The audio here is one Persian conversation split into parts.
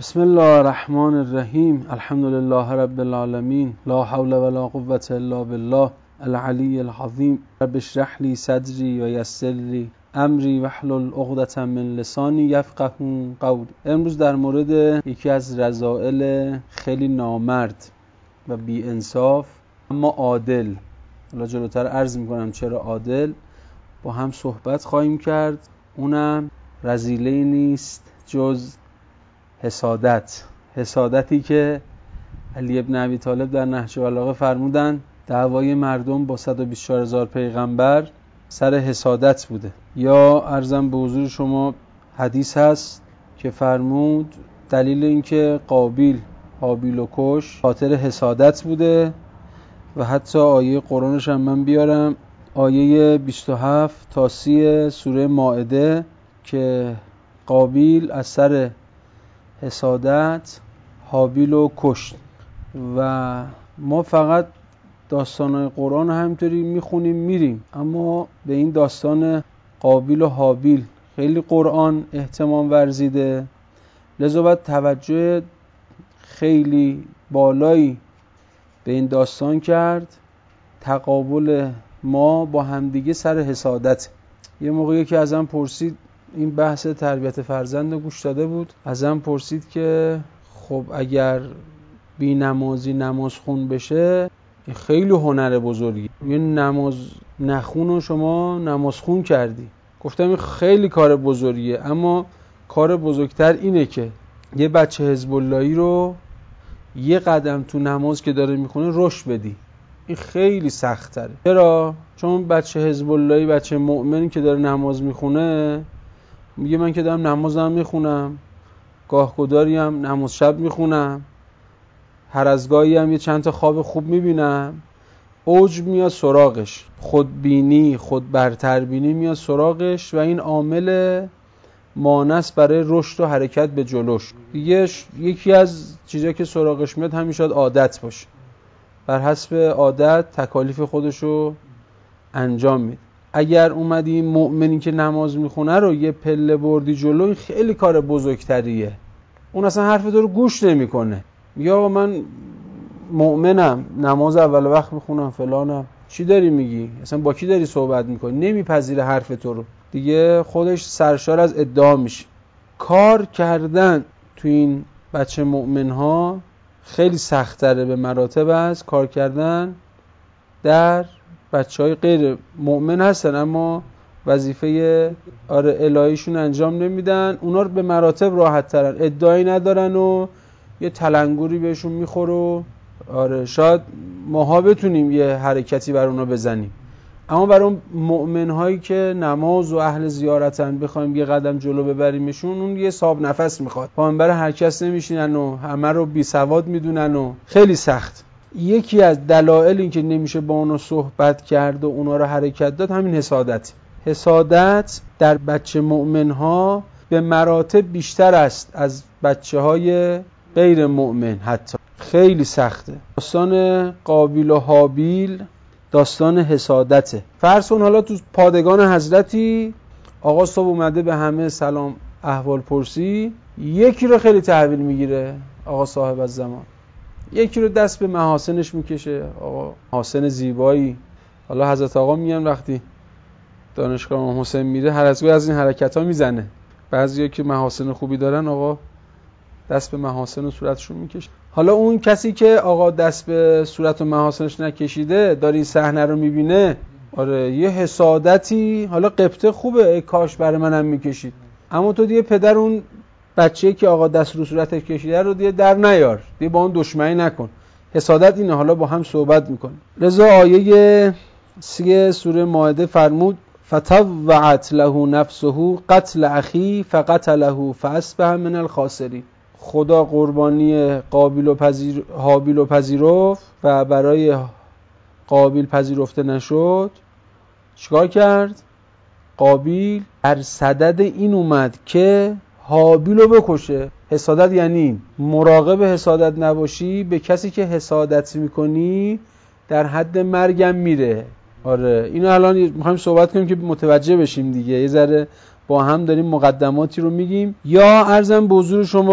بسم الله الرحمن الرحیم. الحمد لله رب العالمین. لا حول ولا قوة الا بالله العلی العظیم. رب اشرح لی صدری و یسر لی امری واحلل عقدة من لسانی یفقهوا قولی. امروز در مورد یکی از رذائل خیلی نامرد و بی انصاف اما عادل، حالا جلوتر عرض میکنم چرا عادل، با هم صحبت خواهیم کرد. اونم رذیله نیست جز حسادتی که علی ابن ابی طالب در نهج البلاغه فرمودن دعوای مردم با 124,000 پیغمبر سر حسادت بوده. یا عرضم به حضور شما حدیث هست که فرمود دلیل اینکه قابیل هابیل و کش خاطر حسادت بوده و حتی آیه قرآنش هم من بیارم، آیه 27 تا 30 سوره مائده، که قابیل از سر حسادت هابیل رو کشت. و ما فقط داستانهای قرآن همینطوری میخونیم میریم، اما به این داستان قابیل و هابیل خیلی قرآن اهتمام ورزیده، لذا باید توجه خیلی بالایی به این داستان کرد. تقابل ما با همدیگه سر حسادت. یه موقعی که ازم پرسید، این بحث تربیت فرزند رو گوش داده بود، ازم پرسید که خب اگر بی نمازی نماز خون بشه خیلی هنر بزرگی، یه نماز نخون و شما نماز خون کردی. گفتم این خیلی کار بزرگیه، اما کار بزرگتر اینه که یه بچه حزب اللهی رو یه قدم تو نماز که داره میخونه رشد بدی. این خیلی سخت تره. چرا؟ چون بچه حزب اللهی، بچه مؤمن که داره نماز میخونه میگه من که دارم نمازم میخونم، گاهگداری هم نماز شب میخونم، هر از گاهی هم یه چند تا خواب خوب میبینم. عجب میاد سراغش، خودبینی، خود برتربینی میاد سراغش و این عامل مانع برای رشد و حرکت به جلوش. دیگه یکی از چیزایی که سراغش میاد همین شاید عادت باشه، بر حسب عادت تکالیف خودشو انجام میده. اگر اومدی مؤمنی که نماز میخونه رو یه پله بردی جلو، این خیلی کار بزرگتریه. اون اصلا حرف تو رو گوش نمیکنه، یا من مؤمنم، نماز اول وقت میخونم، فلانم، چی داری میگی؟ اصلا با کی داری صحبت میکنی؟ نمیپذیره حرف تو رو. دیگه خودش سرشار از ادعا میشه. کار کردن تو این بچه مؤمن ها خیلی سخت‌تره به مراتب است کار کردن در بچهای غیر مؤمن هستن، اما وظیفه الهیشون انجام نمیدن. اونا رو به مراتب راحت ترن، ادعایی ندارن و یه تلنگوری بهشون میخوره. شاید ماها بتونیم یه حرکتی بر اونا بزنیم، اما برای اون مؤمن هایی که نماز و اهل زیارتن بخوایم یه قدم جلو ببریمشون، اون یه صاحب نفس میخواد. پایینبر هر کس نمیشینن و همه رو بی سواد میدونن و خیلی سخت. یکی از دلایل این که نمیشه با اونا صحبت کرد و اونا رو حرکت داد همین حسادت در بچه مؤمن ها به مراتب بیشتر است از بچه های غیر مؤمن. حتی خیلی سخته. داستان قابیل و هابیل داستان حسادته. فرض کن حالا تو پادگان حضرتی آقا صبح اومده به همه سلام احوال پرسی، یکی رو خیلی تحویل میگیره آقا صاحب الزمان، یکی رو دست به محاسنش میکشه، آقا محاسن زیبایی. حالا حضرت آقا میگن وقتی دانشگاه امام حسین میره هر از گاهی از این حرکت ها میزنه. بعضیا که محاسن خوبی دارن آقا دست به محاسن و صورتشون میکشه. حالا اون کسی که آقا دست به صورت و محاسنش نکشیده داره این صحنه رو میبینه، یه حسادتی، حالا قبطه خوبه، ای کاش برای منم میکشید، اما تو دیگه پدر اون بچه‌ای که آقا دست رو صورتش کشیده رو دیگه در نیار، دیگه با اون دشمنی نکن. حسادت اینه. حالا با هم صحبت میکنیم. لذا آیه 3 سوره مائده فرمود فتوعت له نفسه قتل اخی فقتله فاصبح من الخاسرین. خدا قربانی هابیل و پذیرفت و برای قابیل پذیرفته نشد. چیکار کرد؟ قابیل در صدد این اومد که هابیل رو بکشه. حسادت یعنی این. مراقب حسادت نباشی، به کسی که حسادت میکنی در حد مرگم میره. اینو الان میخوایم صحبت کنیم که متوجه بشیم دیگه. یه ذره با هم داریم مقدماتی رو میگیم. یا عرضم به حضور شما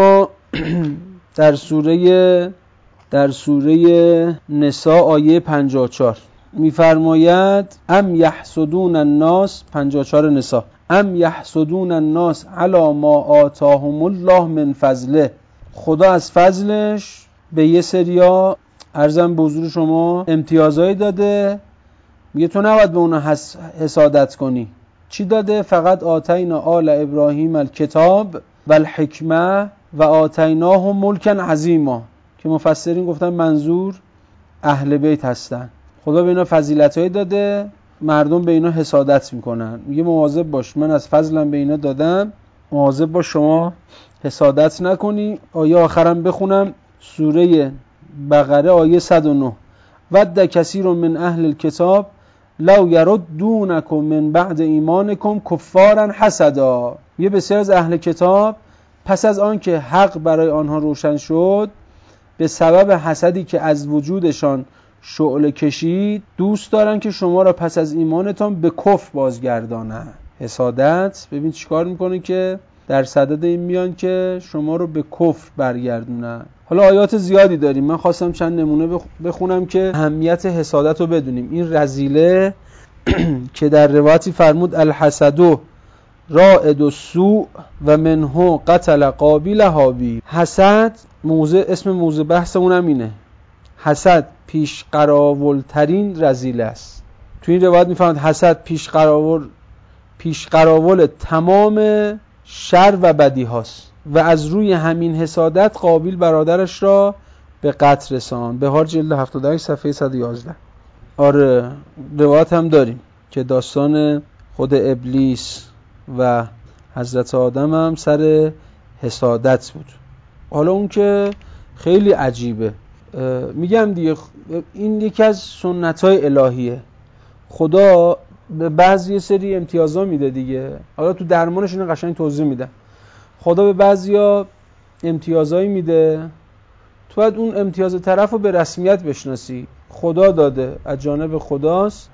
در سوره نساء آیه 54 میفرماید ام یحسدون الناس، 54 نساء، ام یحسدون الناس علی ما آتاهم الله من فضله. خدا از فضلش به یه سریا عرضم به حضور شما امتیازایی داده، میگه تو نباید به اونا حسادت کنی. چی داده؟ فقط آتینا آل ابراهیم الکتاب و الحکمه و آتیناهم ملکا عظیما، که مفسرین گفتن منظور اهل بیت هستن. خدا به اینا فضیلتایی داده، مردم به اینا حسادت میکنن. میگه مواظب باش، من از فضلم به اینا دادم، مواظب باش شما حسادت نکنی. آیه آخرم بخونم، سوره بقره آیه 109 ود کثیر من اهل الکتاب لو یردونکم من بعد ایمانکم کفارا حسدا. یه بسیار از اهل کتاب پس از آن که حق برای آنها روشن شد، به سبب حسدی که از وجودشان شعله کشید، دوست دارن که شما را پس از ایمانتان به کفر بازگردانن. حسادت ببین چیکار میکنه که در صدد این میان که شما رو به کفر برگردونن. حالا آیات زیادی داریم، من خواستم چند نمونه بخونم که اهمیت حسادت رو بدونیم. این رذیله که در روایتی فرمود الحسد رائد السوء و منه قتل قابیل هابیل. حسد اسم موضوع بحثمون هم اینه، حسد پیش قراولترین رذیله است. تو این روایت میفهمد حسد پیش قراول تمام شر و بدی هاست و از روی همین حسادت قابیل برادرش را به قتل رساند. بهار جلد 78 صفحه 111. آره روایت هم داریم که داستان خود ابلیس و حضرت آدم هم سر حسادت بود. حالا اون که خیلی عجیبه، میگم دیگه این یکی از سنت‌های الهیه. خدا به بعضی سری امتیازا میده دیگه. حالا تو درمانش اینو قشنگ توضیح میدم. خدا به بعضیا امتیازایی میده، تو باید اون امتیاز طرفو به رسمیت بشناسی. خدا داده، از جانب خداست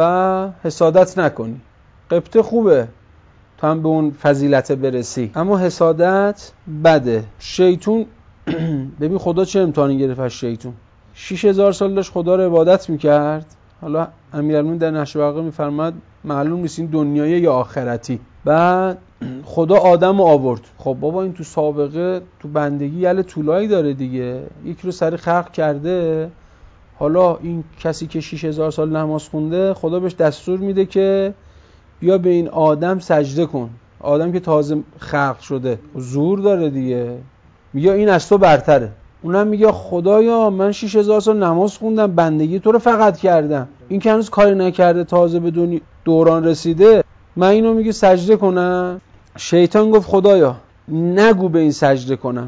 و حسادت نکنی. قبطه خوبه تو هم به اون فضیلت برسی، اما حسادت بده. شیطون ببین خدا چه امتحانی گرفت از شیطون. 6000 سال داشت خدا رو عبادت میکرد. حالا امیرالمومنین در نهج البلاغه میفرماد معلوم نیست این دنیایی یا آخرتی. بعد خدا آدم رو آورد. خب بابا این تو سابقه تو بندگی یله طولایی داره دیگه، یک رو سری خلق کرده. حالا این کسی که 6000 سال نماز خونده، خدا بهش دستور میده که بیا به این آدم سجده کن. آدم که تازه خلق شده زور داره دیگه، میگه این از تو برتره. اونم میگه خدایا من 6000 سال نماز خوندم، بندگی تو رو فقط کردم، این که هنوز کاری نکرده، تازه به دوران رسیده، من اینو میگه سجده کنم. شیطان گفت خدایا نگو به این سجده کنم،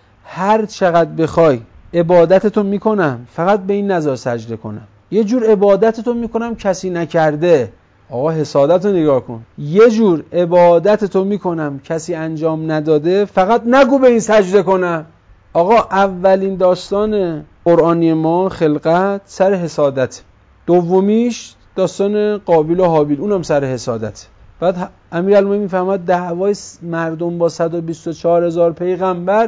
هر چقدر بخوای عبادتتو میکنم، فقط به این نذار سجده کنم. یه جور عبادتتو میکنم کسی نکرده. آقا حسادت رو نگاه کن. یه جور عبادتتو میکنم کسی انجام نداده، فقط نگو به این سجده کنم. آقا اولین داستان قرآنی ما خلقت سر حسادت، دومیش داستان قابیل و هابیل اونم سر حسادت. بعد امیرالمومنین میفهمد دعوای مردم با 124,000 پیغمبر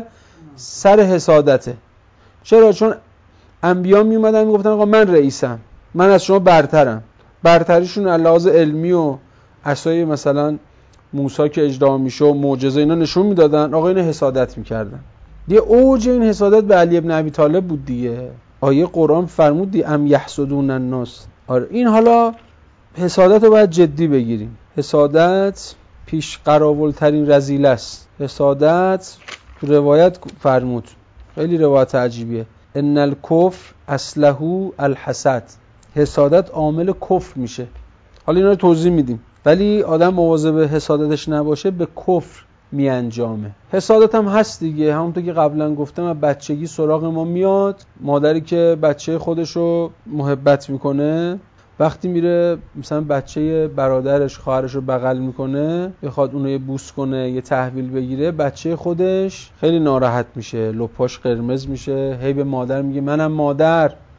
سر حسادته. چرا؟ چون انبیا میومدن میگفتن آقا من رئیسم، من از شما برترم. برتریشون لحاظ علمی و عصای مثلا موسی که اجرا میشه و معجزه اینا نشون میدادن، آقا اینو حسادت میکردن. دیگه اوج این حسادت به علی ابن ابی طالب بود دیگه. آیه قرآن فرمود دی ام یحسدون الناس. آره این حالا حسادت رو باید جدی بگیریم. حسادت پیش قراولترین رذیله است. حسادت تو روایت فرمود، خیلی روایت عجیبیه، ان الکفر اصله الحسد. حسادت عامل کفر میشه. حالا اینا رو توضیح میدیم، ولی آدم مواظب حسادتش نباشه به کفر می انجامه. حسادت هم هست دیگه، همونطور که قبلا گفتم بچگی سراغ ما میاد. مادری که بچه خودشو محبت میکنه، وقتی میره مثلا بچه برادرش خواهرش رو بغل میکنه، بخواد اونو یه بوس کنه یه تحویل بگیره، بچه خودش خیلی ناراحت میشه، لپاش قرمز میشه، هی به مادر میگه منم مادر،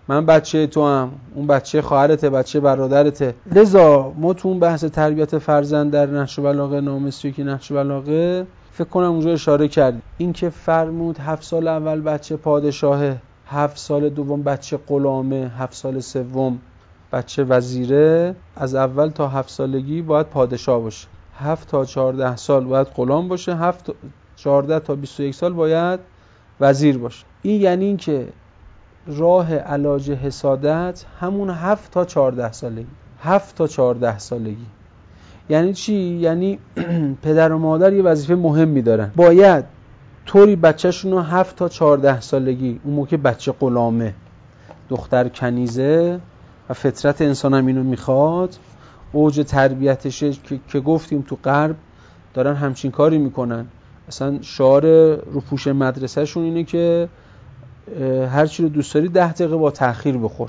من بچه تو هم، اون بچه خواهرته، بچه برادرته. لذا ما تو اون بحث تربیت فرزند در نهج بلاغه، نامه که نهج بلاغه، فکر کنم اونجا اشاره کرد این که فرمود 7 سال اول بچه پادشاهه، 7 سال دوم بچه غلامه، 7 سال سوم بچه وزیره، از اول تا 7 سالگی باید پادشاه باشه، 7 تا 14 سال باید غلام باشه، 14 تا 21 سال باید وزیر باشه. این یعنی این که راه علاج حسادت همون 7 تا 14 سالگی. 7 تا 14 سالگی یعنی چی؟ یعنی پدر و مادر یه وظیفه مهمی دارن، باید طوری بچه‌شون رو 7 تا 14 سالگی، اون موقع بچه غلامه، دختر کنیزه و فطرت انسان هم اینو میخواد، اوج تربیتشه که گفتیم تو غرب دارن همچین کاری میکنن. اصلا شعار روپوش مدرسه شون اینه که هر چی رو دوست داری 10 دقیقه با تأخیر بخور،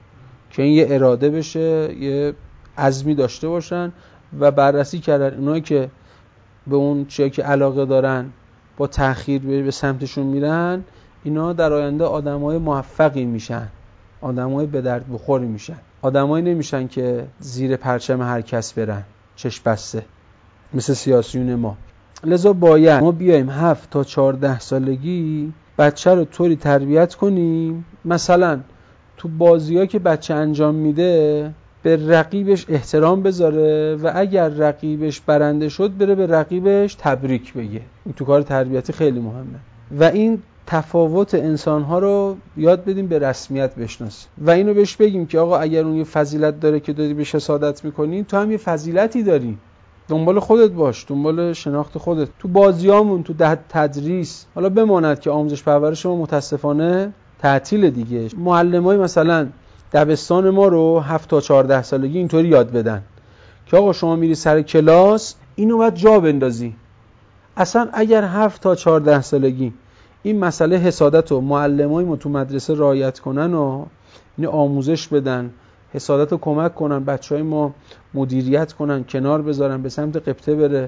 که این یه اراده بشه، یه عزمی داشته باشن و بررسی کردن اونایی که به اون چیزی که علاقه دارن با تأخیر به سمتشون میرن، اینا در آینده آدمای موفقی میشن، آدمای به درد بخوری میشن، آدمایی نمیشن که زیر پرچم هر کس برن چشم بسته مثل سیاسیون ما. لذا باید ما بیایم 7 تا 14 سالگی بچه رو طوری تربیت کنیم، مثلا تو بازی‌ها که بچه انجام میده به رقیبش احترام بذاره و اگر رقیبش برنده شد بره به رقیبش تبریک بگه. این تو کار تربیتی خیلی مهمه و این تفاوت انسان‌ها رو یاد بدیم، به رسمیت بشناسیم و اینو بهش بگیم که آقا اگر اون یه فضیلت داره که داری بهش حسادت می‌کنی، تو هم یه فضیلتی داری، دنبال خودت باش، دنبال شناخت خودت. تو بازیامون، تو تدریس، حالا بماند که آموزش پرورش ما متاسفانه تعطیل دیگه، معلمای مثلا دبستان ما رو 7 تا 14 سالگی اینطوری یاد بدن که آقا شما میری سر کلاس اینو باید جا بندازی. اصلا اگر 7 تا 14 سالگی این مسئله حسادت رو معلمای ما تو مدرسه رعایت کنن و این آموزش بدن، حسادت رو کمک کنن، بچهای ما مدیریت کنن، کنار بذارن، به سمت غبطه بره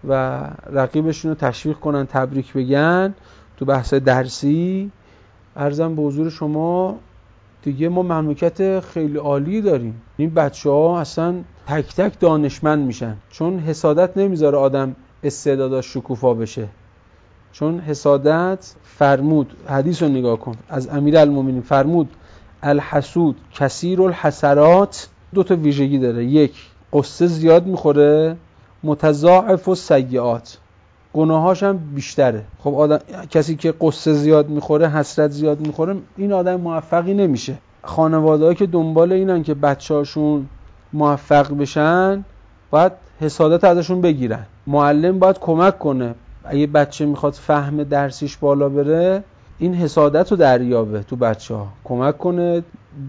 و رقیبشون رو تشویق کنن، تبریک بگن تو بحث درسی، عرضم به حضور شما دیگه ما مملکت خیلی عالی داریم. این بچه‌ها اصلا تک تک دانشمند میشن، چون حسادت نمیذاره آدم استعداداش شکوفا بشه. چون حسادت فرمود، حدیث رو نگاه کن از امیرالمومنین، فرمود الحسود کثیر الحسرات، 2 تا ویژگی داره، 1 قصه زیاد میخوره، متضاعف السیئات، گناهاش هم بیشتره. خب آدم کسی که قصه زیاد میخوره، حسرت زیاد میخوره، این آدم موفقی نمیشه. خانواده‌ها که دنبال اینن که بچه‌هاشون موفق بشن باید حسادت ازشون بگیرن. معلم باید کمک کنه اگه بچه میخواد فهم درسیش بالا بره، این حسادت رو دریابه تو بچه‌ها، کمک کنه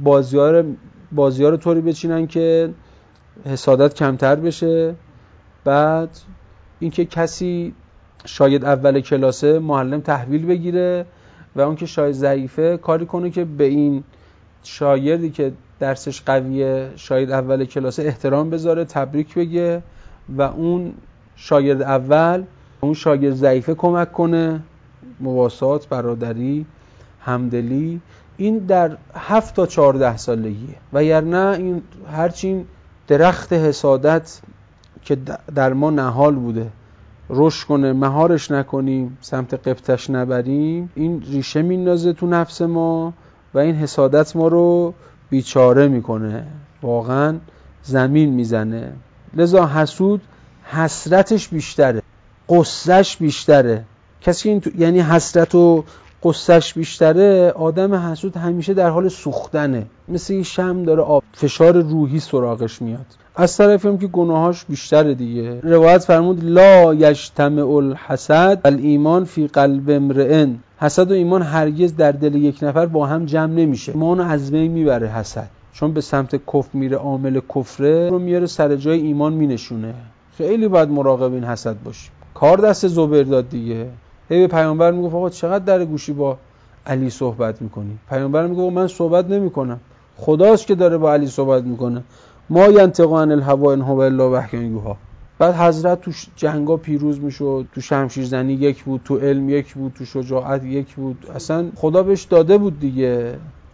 بازی‌ها رو طوری بچینن که حسادت کمتر بشه. بعد اینکه کسی شاید اول کلاسه معلم تحویل بگیره و اون که شاید ضعیفه کاری کنه که به این شاگردی که درسش قویه شاید اول کلاسه احترام بذاره، تبریک بگه و اون شاگرد اول اون شاگرد ضعیفه کمک کنه، مواسات، برادری، همدلی. این در 7 تا 14 سالگیه و یعنی این هرچین درخت حسادت که در ما نهال بوده رشد کنه، مهارش نکنیم، سمت غبطش نبریم، این ریشه میندازه تو نفس ما و این حسادت ما رو بیچاره میکنه، واقعا زمین میزنه. لذا حسود حسرتش بیشتره، قصهش بیشتره. کسی که یعنی حسرت و قصهش بیشتره، آدم حسود همیشه در حال سوختنه، مثل یه شمع داره آب، فشار روحی سراغش میاد. از طرفی هم که گناهاش بیشتره دیگه. روایت فرمود لا یجتمع الحسد الایمان فی قلب امرئ، حسد و ایمان هرگز در دل یک نفر با هم جمع نمیشه. ایمانو از بین میبره حسد، چون به سمت کفر میره، عامل کفره رو میاره سر جای ایمان مینشونه. خیلی باید مراقب این حسد باشیم. کار دست زبیر داد دیگه. به پیامبر میگفت آقا چقدر در گوشی با علی صحبت میکنی؟ پیامبر میگفت من صحبت نمیکنم، خداست که داره با علی صحبت میکنه. ما ینطق عن الهوی ان هو الا وحی یوحی. بعد حضرت تو جنگا پیروز میشد، تو شمشیر زنی یک بود، تو علم یک بود، تو شجاعت یک بود. اصلا خدا بهش داده بود دیگه.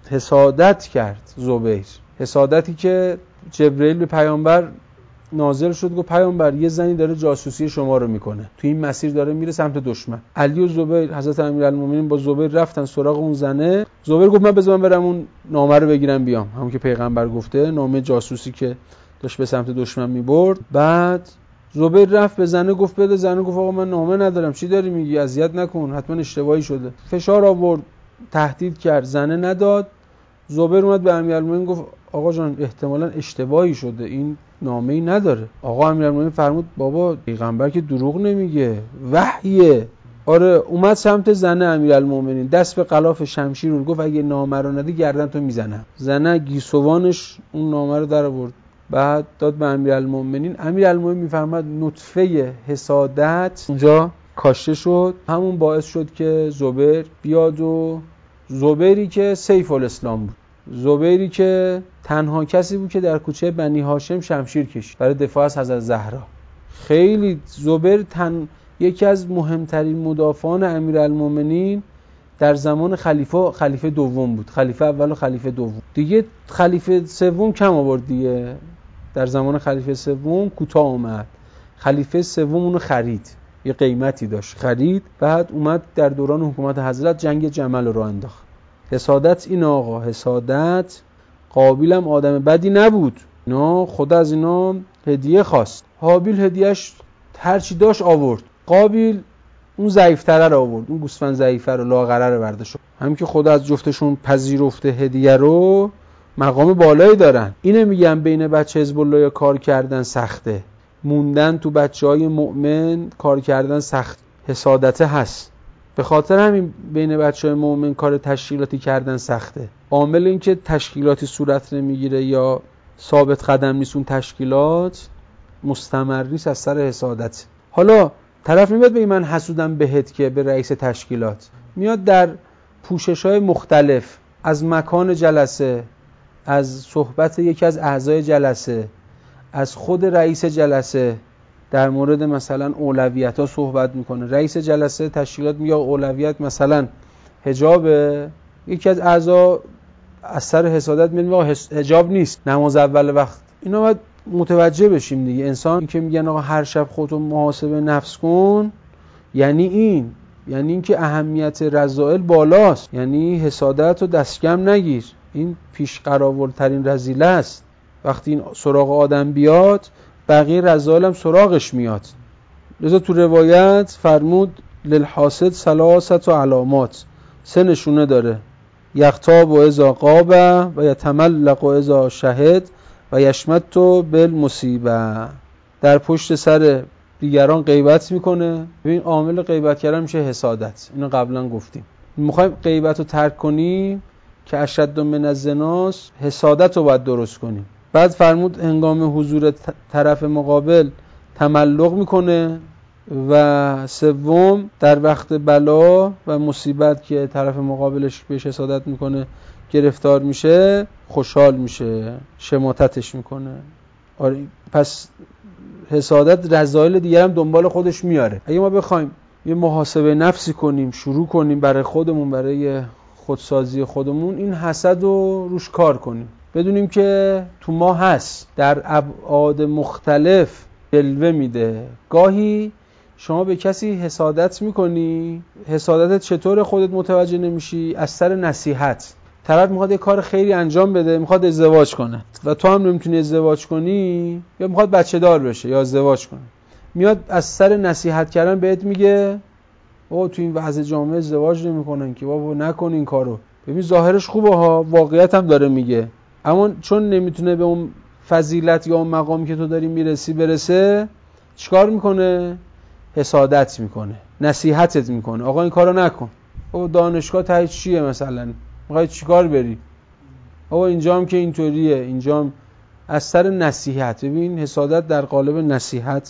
حسادت کرد زبیر. حسادتی که جبرئیل به پیامبر نازل شد، گفت پیامبر یه زنی داره جاسوسی شما رو میکنه، تو این مسیر داره میره سمت دشمن. علی و زبیر، حضرت امیرالمومنین با زبیر رفتن سراغ اون زنه. زبیر گفت من بذارم برم اون نامه رو بگیرم بیام، همون که پیغمبر گفته، نامه جاسوسی که داشت به سمت دشمن میبرد. بعد زبیر رفت به زنه گفت بده. زنه گفت آقا من نامه ندارم، چی داری میگی، اذیت نکن، حتما اشتباهی شده. فشار آورد، تهدید کرد، زنه نداد. زبیر اومد به امیرالمومنین گفت آقا جان احتمالاً اشتباهی شده، این نامه‌ای نداره. آقا امیرالمومنین فرمود بابا پیغمبر که دروغ نمیگه، وحیه. آره، اومد سمت زنه امیرالمومنین، دست به غلاف شمشیر رو گفت اگه نامه رو ندی گردن تو میزنم. زنه گیسوانش اون نامه رو در آورد، بعد داد به امیرالمومنین. امیرالمومنین میفرماد نطفه حسادت اونجا کاشته شد، همون باعث شد که زبیر بیاد و زبیری که سیف الاسلام بود، زبیری که تنها کسی بود که در کوچه بنی هاشم شمشیر کشید برای دفاع از حضرت زهرا. خیلی زبیر یکی از مهمترین مدافعان امیرالمومنین در زمان خلیفه دوم بود. خلیفه اول و خلیفه دوم دیگه، خلیفه سوم کم آورد دیگه، در زمان خلیفه سوم کوتاه اومد. خلیفه سوم اونو خرید، یه قیمتی داشت خرید. بعد اومد در دوران حکومت حضرت جنگ جمل رو انداخت. حسادت این آقا، حسادت. قابیل هم آدم بدی نبود، اینا خدا از اینا هدیه خواست. حابیل هدیهش هر چی داشت آورد، قابیل اون ضعیف‌تره رو آورد، اون گوسفند ضعیفه رو، لاغره رو برداشت. همین که خدا از جفتشون پذیرفته هدیه رو، مقام بالایی دارن. اینه میگم بین بچه حزب الله کار کردن سخته، موندن تو بچهای مؤمن کار کردن سخت. حسادت هست، به خاطر همین بین بچهای مؤمن کار تشکیلاتی کردن سخته. عامل این که تشکیلاتی صورت نمیگیره یا ثابت قدم نیست اون تشکیلات، مستمر نیست، از سر حسادت. حالا طرف میاد بگه من حسودم بهت که به رئیس تشکیلات، میاد در پوشش‌های مختلف، از مکان جلسه، از صحبت یکی از اعضای جلسه، از خود رئیس جلسه در مورد مثلا اولویت‌ها صحبت میکنه. رئیس جلسه تشکیلات میگه اولویت مثلا حجابه، یکی از اعضا از سر حسادت میگه حجاب نیست، نماز اول وقت. اینا باید متوجه بشیم دیگه. انسان که میگن آقا هر شب خودتو محاسبه نفس کن، یعنی این که اهمیت رذائل بالاست، یعنی حسادت رو دست کم نگیر. این پیش قراولترین رذیله است. وقتی این سراغ آدم بیاد، بقیه رذائل هم سراغش میاد. لذا تو روایت فرمود للحاسد ثلاثه علامات، 3 نشونه داره: یغتاب اذا غاب و یتملق اذا شهد و یشمت بالمصیبه. در پشت سر دیگران غیبت میکنه. ببین عامل غیبت کردن میشه حسادت، اینو قبلا گفتیم. میخوایم غیبت رو ترک کنیم که اشد من الزناس، حسادت رو باید درست کنیم. بعد فرمود هنگام حضور طرف مقابل تملق میکنه، و سوم در وقت بلا و مصیبت که طرف مقابلش بهش حسادت میکنه گرفتار میشه، خوشحال میشه، شماتتش میکنه. آره، پس حسادت رذائل دیگر هم دنبال خودش میاره. اگه ما بخوایم یه محاسبه نفسی کنیم، شروع کنیم برای خودمون، برای خودسازی خودمون، این حسد رو روش کار کنیم، بدونیم که تو ما هست، در ابعاد مختلف جلوه میده. گاهی شما به کسی حسادت میکنی، حسادتت چطور خودت متوجه نمیشی؟ از سر نصیحت. طرف میخواد یه کار خیری انجام بده، میخواد ازدواج کنه و تو هم نمیتونی ازدواج کنی، یا میخواد بچه دار بشه یا ازدواج کنه، میاد از سر نصیحت کردن بهت میگه تو این وضع جامعه ازدواج نمیکنن که، بابا نکن این کارو. ببین ظاهرش خوبه ها، واقعیت هم داره میگه، اما چون نمیتونه به اون فضیلت یا اون مقامی که تو داری میرسی برسه، چیکار میکنه؟ حسادت میکنه، نصیحتت میکنه، آقا این کارو نکن، بابا دانشگاه ته چیه مثلا، میخوای چیکار بری، بابا اینجا هم که اینطوریه، اینجا هم. از سر نصیحت. ببین حسادت در قالب نصیحت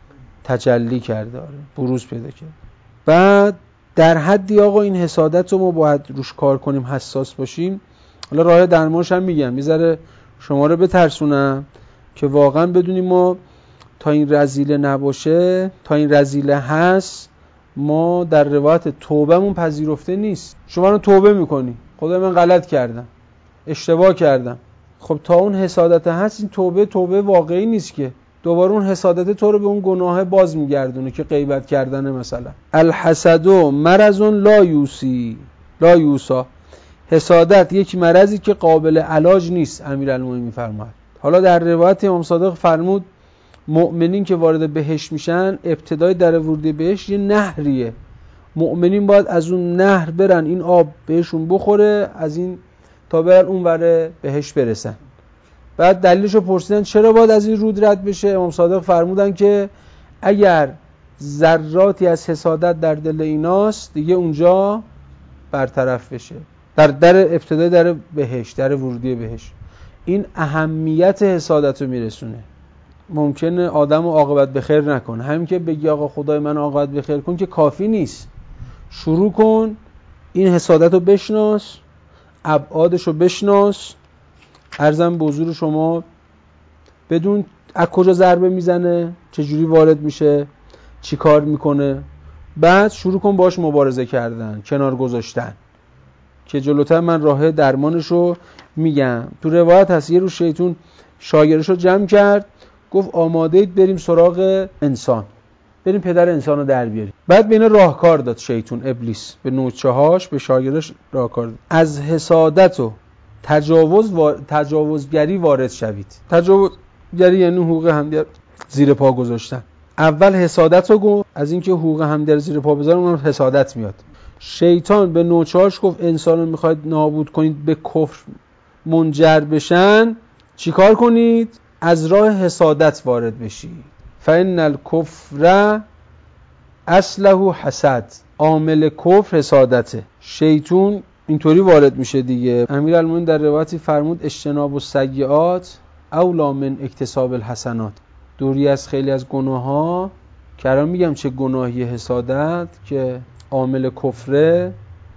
تجلی کرده، بروز پیدا کرد. بعد در حدی آقا این حسادت رو ما باید روش کار کنیم، حساس باشیم. حالا راه درمانش هم میگم، یه ذره شما رو بترسونم که واقعا بدونیم ما تا این رذیله نباشه، تا این رذیله هست، ما در روایت توبهمون پذیرفته نیست. شما رو توبه میکنی، خدای من غلط کردم، اشتباه کردم. خب تا اون حسادت هست این توبه واقعی نیست که، دوباره اون حسادت تو رو به اون گناه باز میگردونه که غیبت کردنه. مثلا الحسد مرض لا یوسا، حسادت یک مرضی که قابل علاج نیست. امیرالمومنین میفرماید. حالا در روایت امام صادق فرمود مؤمنین که وارد بهشت میشن ابتدای در ورودی بهشت یه نهریه، مؤمنین باید از اون نهر برن، این آب بهشون بخوره از این تا برن اون ور بهشت برسن. بعد دلیلشو پرسیدن چرا باید از این رود رد بشه؟ امام صادق فرمودن که اگر ذراتی از حسادت در دل ایناست دیگه اونجا برطرف بشه. در ابتدای در بهشت، در ورودی بهشت. این اهمیت حسادت رو میرسونه. ممکنه آدم رو عاقبت بخیر نکنه، همین که بگی آقا خدای من عاقبت بخیر کن که کافی نیست. شروع کن این حسادت رو بشناس، ابعادش رو بشناس، عرضم به حضور شما بدون از کجا ضربه میزنه، چجوری وارد میشه، چی کار میکنه، بعد شروع کن باش مبارزه کردن، کنار گذاشتن، که جلوتر من راه درمانش رو میگم. تو روایت هست یه روز شیطان شاگردش رو جمع کرد، گفت آماده اید بریم سراغ انسان، بریم پدر انسان رو در بیاریم. بعد بین راهکار داد شیطان، ابلیس به نوچه‌هاش به شاگردش راهکار داد. از حسادت و تجاوزگری وارد شوید. تجاوزگری یعنی حقوق همدیگر زیر پا گذاشتن. اول حسادت رو گفت، از اینکه حقوق همدیگر زیر پا بذارن اونم حسادت میاد. شیطان به نوچه‌هاش گفت انسانو میخواید نابود کنید، به کفر منجر بشن، چیکار کنید؟ از راه حسادت وارد بشید. فإن الکفر اصله حسد، عامل کفر حسادته. شیطان اینطوری وارد میشه دیگه. امیرالمومنین در روایتی فرمود اجتناب السیئات اولی من اکتساب الحسنات، دوری از خیلی از گناه‌ها، که الان میگم چه گناهی حسادت که عامل کفره،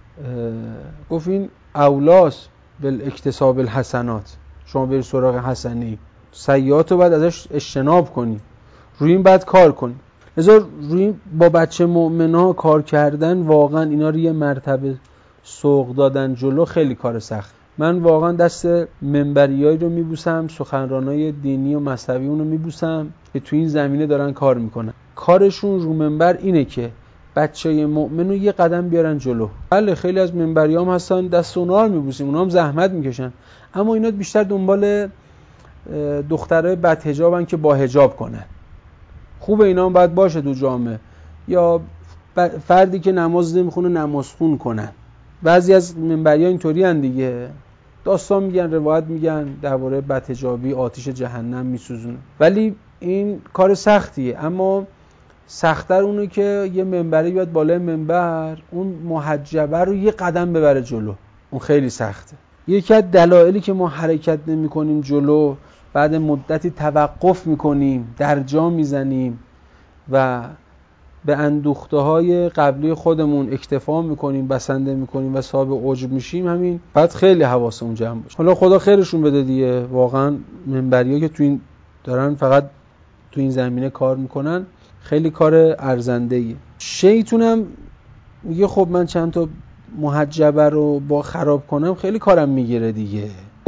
گفت این اولاس بالاکتساب الحسنات، شما برید سراغ حسنی، سیئات رو بعد ازش اجتناب کنی، روی این بعد کار کنی. لذا روی با بچه مؤمن‌ها کار کردن، واقعا اینا رو یه مرتبه سوق دادن جلو خیلی کار سخت. من واقعا دست منبریایی رو میبوسم، سخنرانای دینی و مذهبی اون رو میبوسم که تو این زمینه دارن کار میکنن. کارشون رو منبر اینه که بچه مؤمن رو یه قدم بیارن جلو. بله خیلی از منبریام هستن دست اونها رو میبوسیم، اونها هم زحمت میکشن، اما اینا بیشتر دنبال دخترای بد حجابن که با حجاب کنن. خوبه اینا هم باید باشه تو جامعه، یا فردی که نماز نمیخونه نمازخون کنن. بعضی از منبری‌ها اینطوری ان دیگه، داستان میگن، روایت میگن درباره بدحجابی آتش جهنم میسوزونه. ولی این کار سختیه، اما سخت‌تر اونه که یه منبری بیاد بالای منبر اون محجبه رو یه قدم ببره جلو، اون خیلی سخته. یکی از دلایلی که ما حرکت نمی‌کنیم جلو، بعد مدتی توقف می‌کنیم، در جا میزنیم و به اندوخته‌های قبلی خودمون اکتفا می‌کنیم، بسنده می‌کنیم و صاحب عجب میشیم، همین بعد خیلی حواسمون جمع باشه. حالا خدا خیرشون بده دیگه، واقعا منبری‌ها که تو این دارن فقط تو این زمینه کار می‌کنن خیلی کار ارزنده‌ایه. شیطونم میگه خب من چند تا محجبه رو با خراب کنم خیلی کارم میگیره دیگه،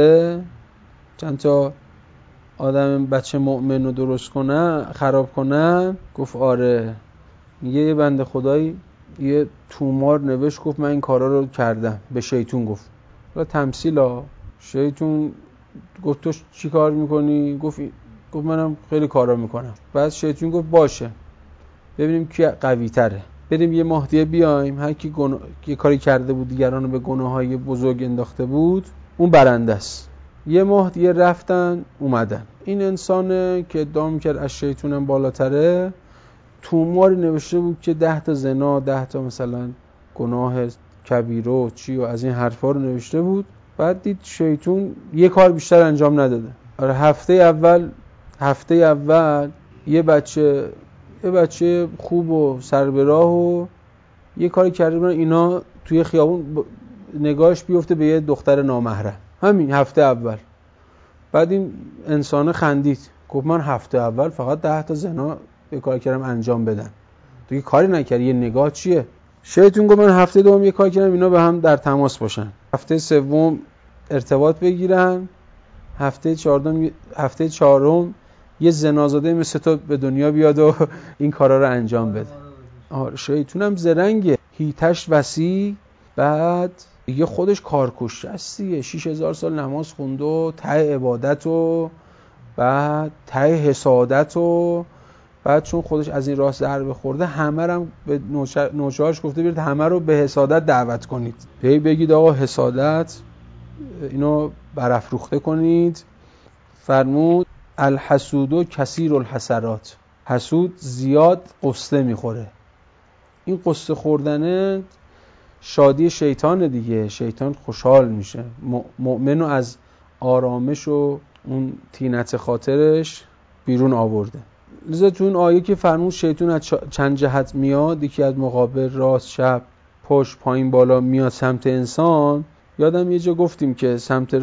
چند تا آدم بچه مؤمن رو درست کنم خراب کنم. گفت آره. میگه یه بنده خدایی یه تومار نوشت، گفت من این کارا رو کردم، به شیطون گفت. و تمثیلا شیطون گفت تو چی کار میکنی؟ گفت منم خیلی کارا میکنم. بعد شیطون گفت باشه ببینیم کی قوی تره، بریم یه ماه دیگه بیایم، هر کی یه کاری کرده بود دیگران رو به گناههای بزرگ انداخته بود اون برنده است. یه ماه دیگه رفتن اومدن، این انسانه که ادعا میکرد از شیطونم بالاتره توماری نوشته بود که 10 تا زنا، 10 تا مثلا گناه کبیره چی و از این حرفا رو نوشته بود. بعد دید شیطون یه کار بیشتر انجام نداده. آره هفته اول یه بچه خوب و سر به راه و یه کاری کرده بودن اینا توی خیابون نگاهش بیفته به یه دختر نامحرم، همین هفته اول. بعد این انسان خندید، گفت من هفته اول فقط 10 تا زنا یه کاری کردم انجام بدن، دیگه کاری نکردی، یه نگاه چیه؟ شیطون گفت من هفته دوم یه کاری کردم اینا به هم در تماس باشن. هفته سوم ارتباط بگیرن، هفته چهارم یه زنازاده مثل تو به دنیا بیاد و این کارا رو انجام بده. آره شیطون هم زرنگه، هیتش وسیع، بعد دیگه خودش کارکش هستیه، 6000 سال نماز خوند و ته عبادت و بعد ته حسادت و بعد چون خودش از این راه ضربه خورده، همه رو به نوچه‌هاش گفته برید همه رو به حسادت دعوت کنید، بگید آقا حسادت اینو برافروخته کنید. فرمود الحسود کثیر الحسرات، حسود زیاد قصه میخوره. این قصه خوردنه شادی شیطان دیگه، شیطان خوشحال میشه، مؤمنو از آرامش و اون طینت خاطرش بیرون آورده. لذا تو اون آیه که فرمود شیطان از چند جهت میاد، یکی از مقابل، راست، چپ، پشت، پایین، بالا میاد سمت انسان. یادم یه جا گفتیم که سمت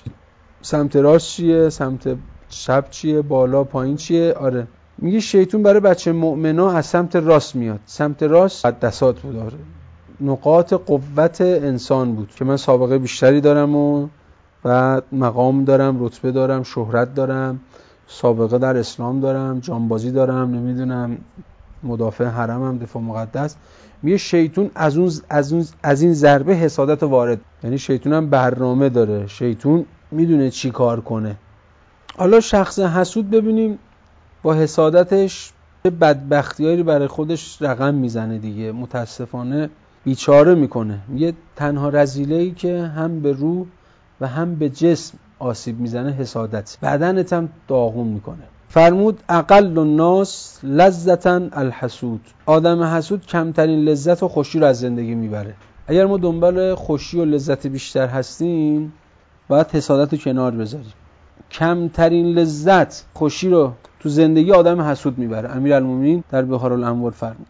راست چیه، سمت چپ چیه، بالا پایین چیه. آره میگه شیطان برای بچه مؤمنا از سمت راست میاد. سمت راست مقدسات بود، آره نقاط قوت انسان بود که من سابقه بیشتری دارم و بعد مقام دارم، رتبه دارم، شهرت دارم، سابقه در اسلام دارم، جانبازی دارم، نمیدونم مدافع حرمم، دفاع مقدس. میگه شیطان از این ضربه حسادت وارد، یعنی شیطان هم برنامه داره، شیطان میدونه چی کار کنه. حالا شخص حسود ببینیم با حسادتش چه بدبختیایی برای خودش رقم میزنه دیگه، متاسفانه بیچاره میکنه. میگه تنها رذیله‌ای که هم به روح و هم به جسم آسیب میزنه حسادت، بدنت هم داغون میکنه. فرمود اقل الناس لذتا الحسود، آدم حسود کمترین لذت و خوشی رو از زندگی میبره. اگر ما دنبال خوشی و لذت بیشتر هستیم باید حسادت رو کنار بذاریم. کمترین لذت خوشی رو تو زندگی آدم حسود میبره. امیرالمومنین در بهار الانوار فرمود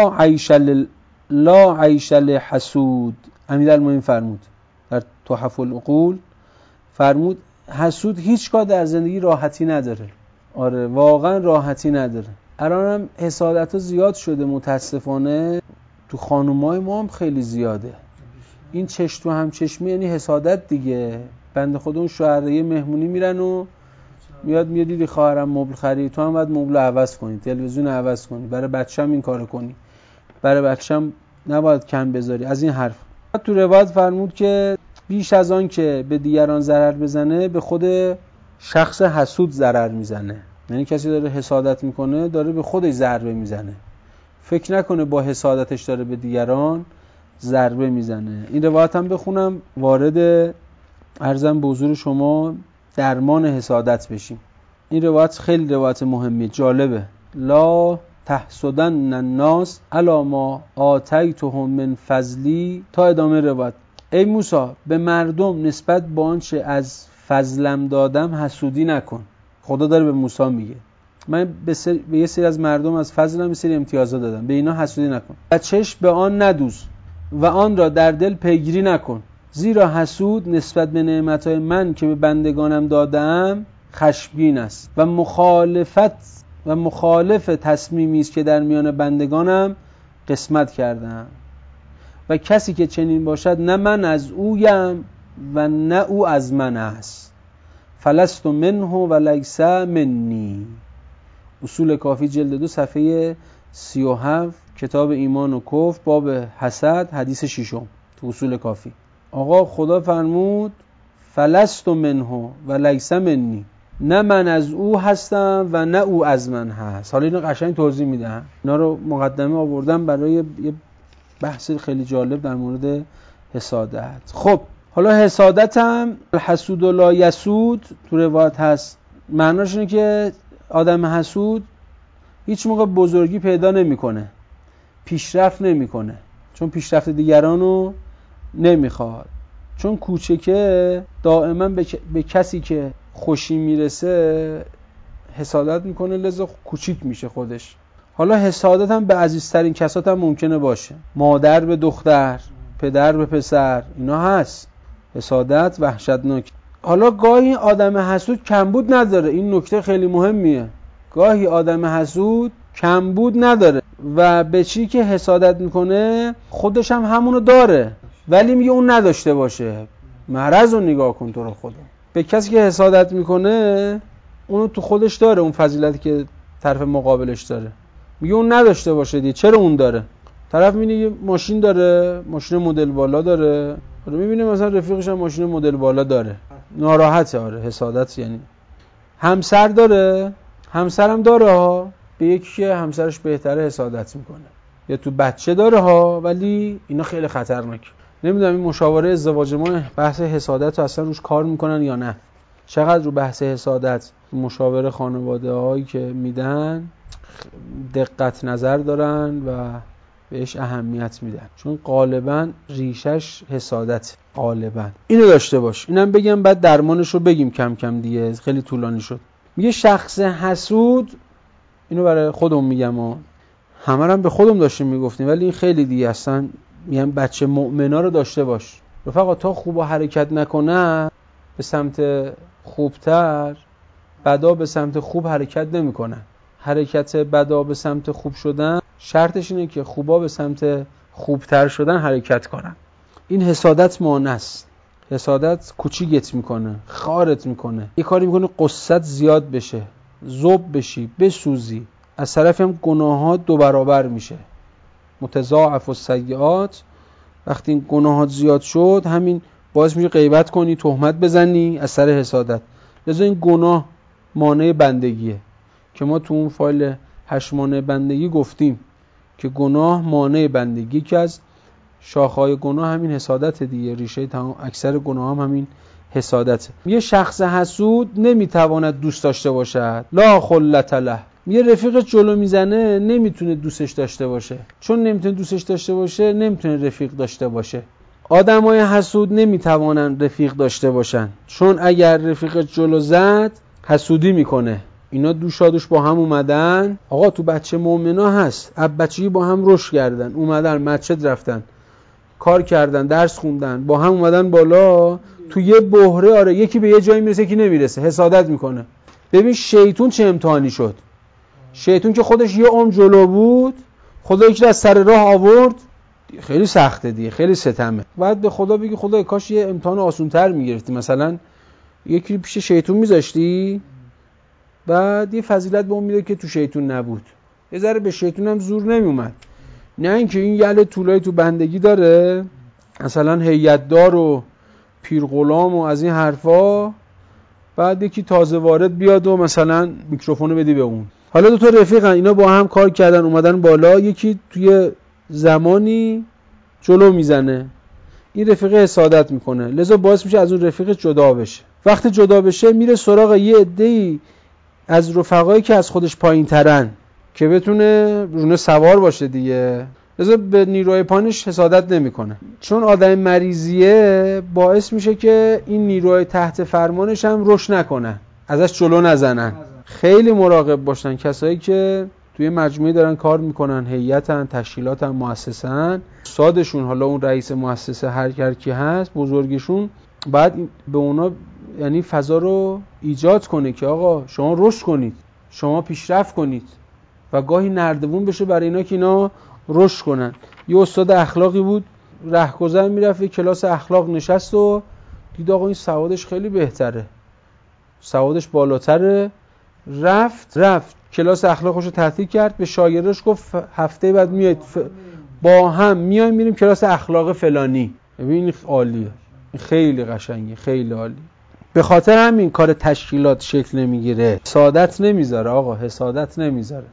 لا عیش لحسود. امیرالمومنین فرمود در تحف العقول، فرمود حسود هیچگاه در زندگی راحتی نداره. آره واقعا راحتی نداره. الانم حسادت زیاد شده متاسفانه، تو خانومای ما هم خیلی زیاده. این چشم تو هم چشمی یعنی حسادت دیگه. بنده خدا اون شوهرای مهمونی میرن و میاد دیدی خواهرم مبل خرید، تو هم باید مبل عوض کنی، تلویزیون عوض کنی، برای بچه‌م این کارو کنی، برای بچه‌م نباید کم بذاری، از این حرف. تو روایت فرمود که بیش از آن که به دیگران ضرر بزنه به خود شخص حسود ضرر میزنه. یعنی کسی داره حسادت میکنه داره به خودش ضربه میزنه، فکر نکنه با حسادتش داره به دیگران ضربه میزنه. این روایت هم بخونم وارد عرضم به حضور شما درمان حسادت بشیم. این روایت خیلی روایت مهمی، جالبه. لا تحسدن الناس علی ما آتیتهم من فضلی، تا ادامه روایت. ای موسی به مردم نسبت به آنچه از فضلم دادم حسودی نکن. خدا داره به موسی میگه من به یه سری از مردم از فضلم یه سری امتیازات دادم، به اینا حسودی نکن. و چشم به آن ندوز و آن را در دل پیگیری نکن، زیرا حسود نسبت به نعمتهای من که به بندگانم دادم خشمگین است و مخالف تصمیمی است که در میان بندگانم قسمت کردم. و کسی که چنین باشد نه من از اویم و نه او از من است. فلست منه و لیس منی. اصول کافی جلد 2 صفحه 37، کتاب ایمان و کفر، باب حسد، حدیث 6 تو اصول کافی. آقا خدا فرمود فلست منه و لیس منی، نه من از او هستم و نه او از من هست. حالا اینو قشنگ توضیح میدم، اینا رو مقدمه آوردم برای یه بحث خیلی جالب در مورد حسادت. خب حالا حسادت هم الحسود لا یسود تو روایت هست، معناش اینه که آدم حسود هیچ موقع بزرگی پیدا نمیکنه، پیشرفت نمیکنه، چون پیشرفت دیگرانو نمیخواد، چون کوچکه دائما به کسی که خوشی میرسه حسادت میکنه، لذا کوچیک میشه خودش. حالا حسادت هم به عزیزترین کسات هم ممکنه باشه، مادر به دختر، پدر به پسر، اینا هست. حسادت وحشتناک. حالا گاهی آدم حسود کمبود نداره، این نکته خیلی مهمیه. گاهی آدم حسود کمبود نداره و به چی که حسادت میکنه خودش هم همونو داره، ولی میگه اون نداشته باشه. مرض رو نگاه کن تو رو خدا. به کسی که حسادت میکنه اونو تو خودش داره، اون فضیلتی که طرف مقابلش داره. میگه اون نداشته باشه دیگه، چرا اون داره؟ طرف میگه ماشین داره، ماشین مدل بالا داره، میبینه مثلا رفیقش هم ماشین مدل بالا داره، ناراحته. آره حسادت یعنی. همسر داره، همسرم داره ها، به یکی که همسرش بهتره حسادت میکنه. یا تو بچه داره ها، ولی اینا خیلی خطرناک. نمیدونم این مشاوره ازدواج ما بحث حسادت رو اصلا روش کار میکنن یا نه. چقدر رو بحث حسادت مشاوره خانواده هایی که میدن دقت نظر دارن و بهش اهمیت میدن، چون غالبا ریشش حسادت. غالبا اینو داشته باش. اینم بگم بعد درمانش رو بگیم کم کم دیگه، خیلی طولانی شد. میگه شخص حسود، اینو برای خودم میگم و همه هم به خودم داشتیم میگفتیم، ولی این خیلی دیگه اصلا میگم بچه مؤمنا رو داشته باش. رفقا تا خوبا حرکت نکنه به سمت خوبتر، بدا به سمت خوب حرکت نمیکنن. حرکت بدا به سمت خوب شدن شرطش اینه که خوبا به سمت خوبتر شدن حرکت کنن. این حسادت مانع است. حسادت کوچیکت میکنه، خارت میکنه، یه کاری میکنه قصت زیاد بشه، ذوب بشی، بسوزی. از طرف هم گناهات 2 برابر میشه. متضاعف السیئات. وقتی این گناهات زیاد شد، همین باعث میشه غیبت کنی، تهمت بزنی از سر حسادت. لذا این گناه مانع بندگیه که ما تو اون فایل 8 مانع بندگی گفتیم که گناه مانع بندگی، که از شاخه‌های گناه همین حسادت دیگه. ریشه تمام اکثر گناه هم همین حسادته. یه شخص حسود نمیتواند دوست داشته باشد، لا خلة له. یه رفیق جلو میزنه نمیتونه دوستش داشته باشه، چون نمیتونه دوستش داشته باشه نمیتونه رفیق داشته باشه. آدمای حسود نمیتوانن رفیق داشته باشن، چون اگر رفیق جلو زد حسودی میکنه. اینا دوشادوش با هم اومدن. آقا تو بچه مؤمنا هست، از بچگی با هم رشد کردن، اومدن مسجد رفتن، کار کردن، درس خوندن، با هم اومدن بالا. تو یه بحره آره یکی به یه جایی میرسه یکی نمیرسه، حسادت میکنه. ببین شیطون چه امتحانی شد. شیطون که خودش یه عمر جلو بود، خدا یکی از سر راه آورد. خیلی سخته دیگه، خیلی ستمه. بعد به خدا بگی خدا کاش یه امتحان آسان‌تر میگرفتی، مثلا یکی پیش شیطون میذاشتی، بعد یه فضیلت به اون میده که تو شیطون نبود. یه ذره به شیطون هم زور نمیومد. نه اینکه این یله طولایی تو بندگی داره، مثلا هیئت‌دار و پیرغلام و از این حرفا، بعد یکی تازه وارد بیاد و مثلا میکروفونو بدی به اون. حالا 2 تا رفیقن، اینا با هم کار کردن اومدن بالا، یکی توی زمانی جلو میزنه، این رفیق حسادت میکنه، لذا باعث میشه از اون رفیق جدا بشه. وقتی جدا بشه میره سراغ یه عده‌ای از رفقایی که از خودش پایین ترن که بتونه رونه سوار باشه دیگه. لذا به نیروی پایینش حسادت نمیکنه، چون آدم مریضیه باعث میشه که این نیروی تحت فرمانش هم رشد نکنه، ازش جلو نزنن. خیلی مراقب باشن کسایی که توی مجموعه دارن کار میکنن، هیئتن، تشکیلاتن، مؤسسه‌ن، استادشون، حالا اون رئیس مؤسسه هر کی هست، بزرگشون، بعد به اونا یعنی فضا رو ایجاد کنه که آقا شما رشد کنید، شما پیشرفت کنید، و گاهی نردبون بشه برای اینا که اینا رشد کنن. یه استاد اخلاقی بود، رهگذر میرفت کلاس اخلاق نشست و دید آقا این سوادش خیلی بهتره، سوادش بالاتره، رفت کلاس اخلاقش رو تعطیل کرد، به شاگرداش گفت هفته بعد میاید با هم میایم میریم کلاس اخلاق فلانی. ببین عالیه، خیلی قشنگه، خیلی عالی. به خاطر همین کار تشکیلات شکل نمیگیره. حسادت نمیذاره آقا، حسادت نمیذاره.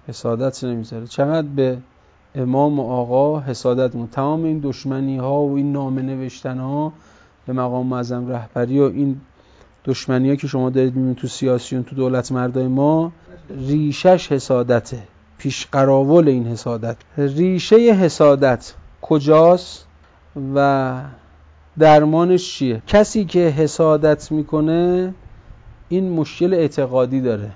چقدر به امام و آقا حسادتمون، تمام این دشمنی ها و این نامه نوشتن ها به مقام معظم رهبری و این دشمنی ها که شما دارید میبینید تو سیاسیون، تو دولت مردای ما، ریشش حسادته، پیش قراول این حسادت. ریشه حسادت کجاست و درمانش چیه؟ کسی که حسادت میکنه این مشکل اعتقادی داره،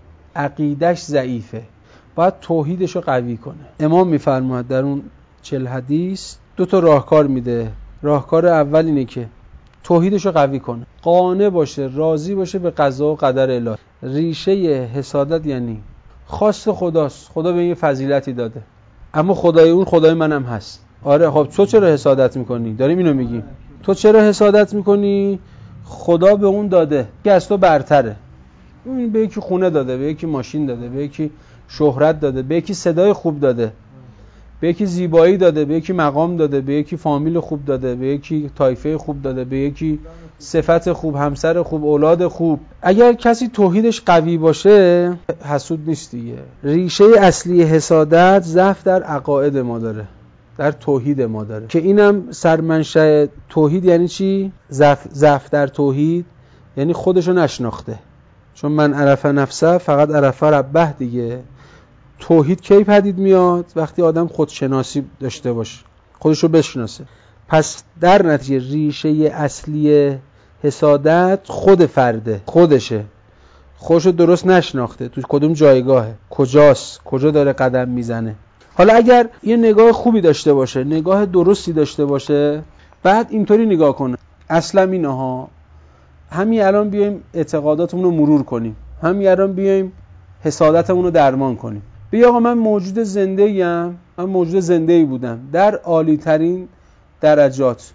عقیدش ضعیفه، باید توحیدش رو قوی کنه. امام میفرماید در اون 40 حدیث 2 تا راهکار میده. راهکار اول اینه که توحیدش رو قوی کنه، قانع باشه، راضی باشه به قضا و قدر الهی. ریشه حسادت یعنی خواست خداست، خدا به یه فضیلتی داده، اما خدای اون خدای منم هست. آره خب تو چرا حسادت میکنی؟ داریم اینو میگیم. تو چرا حسادت میکنی؟ خدا به اون داده که از تو برتره. اون به یکی خونه داده، به یکی ماشین داده، به یکی شهرت داده، به یکی صدای خوب داده، به یکی زیبایی داده، به یکی مقام داده، به یکی فامیل خوب داده، به یکی طایفه خوب داده، به یکی صفت خوب، همسر خوب، اولاد خوب. اگر کسی توحیدش قوی باشه حسود نیست دیگه. ریشه اصلی حسادت ضعف در عقاید ما داره، در توحید ما داره، که اینم سرمنشأ توحید یعنی چی؟ ضعف در توحید یعنی خودشو نشناخته. چون من عرف نفسه فقط عرف ربه دیگه. توحید کی پدید میاد؟ وقتی آدم خودشناسی داشته باشه، خودشو بشناسه. پس در نتیجه ریشه اصلی حسادت خود فرده، خودشه، خودشو درست نشناخته، تو کدوم جایگاهه، کجاست، کجا داره قدم میزنه. حالا اگر یه نگاه خوبی داشته باشه، نگاه درستی داشته باشه، بعد اینطوری نگاه کنه، اصلا اینه ها، همین الان بیایم اعتقاداتمون رو مرور کنیم، همین الان بیایم حسادتمون رو درمان کنیم. بگی آقا من موجود زنده‌ایم، من موجود زنده‌ای بودم، در عالی ترین درجات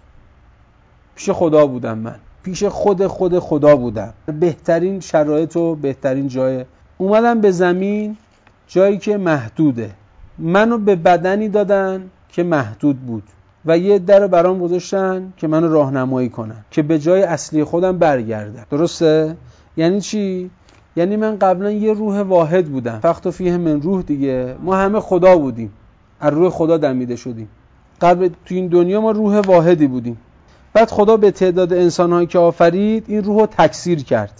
پیش خدا بودم، من پیش خود خدا بودم، بهترین شرایط و بهترین جای. اومدم به زمین، جایی که محدوده، منو به بدنی دادن که محدود بود و یه در برام گذاشتن که منو راهنمایی کنن که به جای اصلی خودم برگردم. درسته؟ یعنی چی؟ یعنی من قبلا یه روح واحد بودم، فقط فیه من روح دیگه، ما همه خدا بودیم، از روح خدا دمیده شدیم. قبل تو این دنیا ما روح واحدی بودیم، بعد خدا به تعداد انسان‌هایی که آفرید این روح رو تکثیر کرد،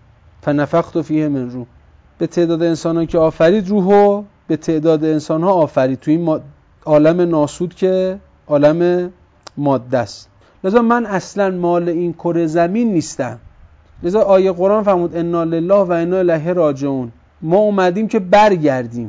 فنفخت فیه من روح. به تعداد انسان‌هایی که آفرید روح رو به تعداد انسان‌ها آفرید تو این عالم ناسود که عالم ماده است. لذا من اصلا مال این کره زمین نیستم. لذا آیه قرآن فرمود انا لله و انا الیه راجعون. ما اومدیم که برگردیم.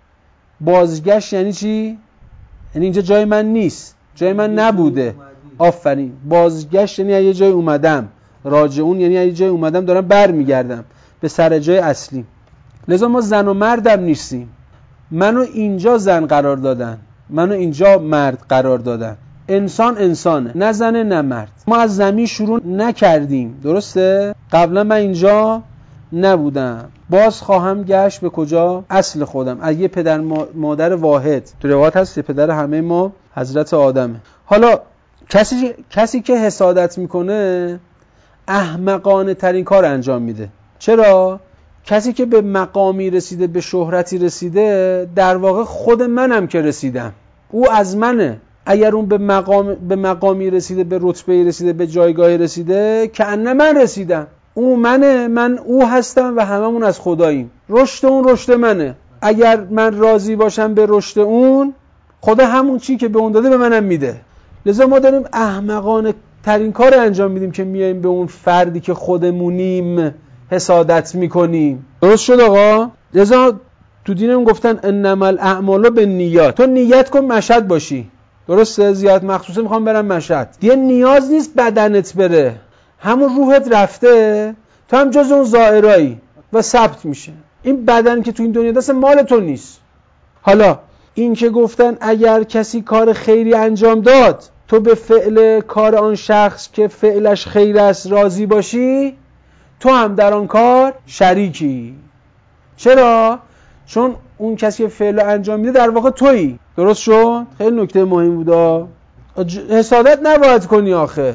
بازگشت یعنی چی؟ یعنی اینجا جای من نیست، جای من نبوده. آفرین. بازگشت یعنی یه جای اومدم، راجعون یعنی یه جای اومدم دارم برمیگردم به سر جای اصلی. لذا ما زن و مردم نیستیم. منو اینجا زن قرار دادن، منو اینجا مرد قرار دادن. انسان انسانه، نه زنه نه مرد. ما از زمین شروع نکردیم، درسته؟ قبلا من اینجا نبودم، باز خواهم گشت به کجا؟ اصل خودم، از یه پدر مادر واحد. تو روایت هست پدر همه ما حضرت آدمه. حالا کسی که حسادت میکنه احمقانه ترین کار انجام میده. چرا؟ کسی که به مقامی رسیده، به شهرتی رسیده، در واقع خود منم که رسیدم، او از منه. اگر اون به مقامی رسیده، به رتبه‌ای رسیده، به جایگاهی رسیده، کأن من رسیدم. او منه، من او هستم و هممون از خداییم. رشد اون رشد منه. اگر من راضی باشم به رشد اون، خدا همون چی که به اون داده به منم میده. لذا ما داریم احمقانه ترین کار انجام میدیم که میایم به اون فردی که خودمونیم حسادت میکنیم. درست شد آقا؟ لذا تو دینم گفتن انما الاعمال بالنیات. تو نیت کن مشهد باشی. درسته؟ زیارت مخصوصه میخوام برم مشهد، دیگه نیاز نیست بدنت بره، همون روحت رفته، تو هم جز اون زائرایی و ثبت میشه. این بدن که تو این دنیا دست مال تو نیست. حالا این که گفتن اگر کسی کار خیری انجام داد، تو به فعل کار آن شخص که فعلش خیر است راضی باشی، تو هم در آن کار شریکی. چرا؟ چون اون کسی که فعل انجام میده در واقع تویی. درست شد؟ خیلی نکته مهم بودا. حسادت نباید کنی آخه.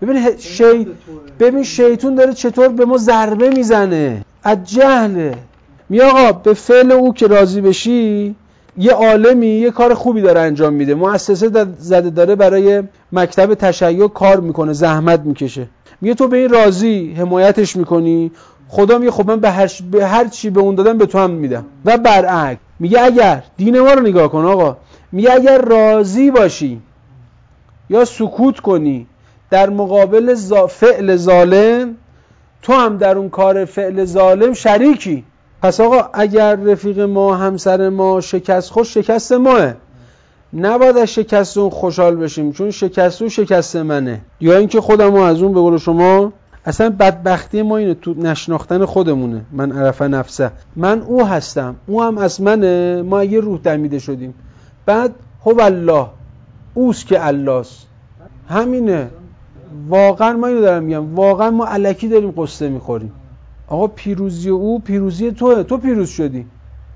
ببین شیطون داره چطور به ما ضربه میزنه از جهله. می آقا به فعل او که راضی بشی، یه عالمی یه کار خوبی داره انجام میده، مؤسسه زده داره برای مکتب تشیع کار میکنه، زحمت میکشه، میگه تو به این راضی، حمایتش میکنی، خدا میگه خب من به هر چی به اون دادم به تو هم میدم. و برعکس میگه اگر دین ما رو نگاه کن آقا، میگه اگر راضی باشی یا سکوت کنی در مقابل فعل ظالم، تو هم در اون کار فعل ظالم شریکی. پس آقا اگر رفیق ما، همسر ما شکست خورد، شکست ماه، نباید از شکست اون خوشحال بشیم چون شکست اون شکست منه، یا اینکه خودمو از اون به قول شما، اصلا بدبختی ما اینه تو نشناختن خودمونه. من عرف نفسه، من او هستم، او هم از منه، ما یه روح دمیده شدیم. بعد هو الله، اوست که الله است، همینه. واقعا ما اینو دارم میگم، واقعا ما الکی داریم قصه میخوریم. آقا پیروزی او پیروزی توه، تو پیروز شدی.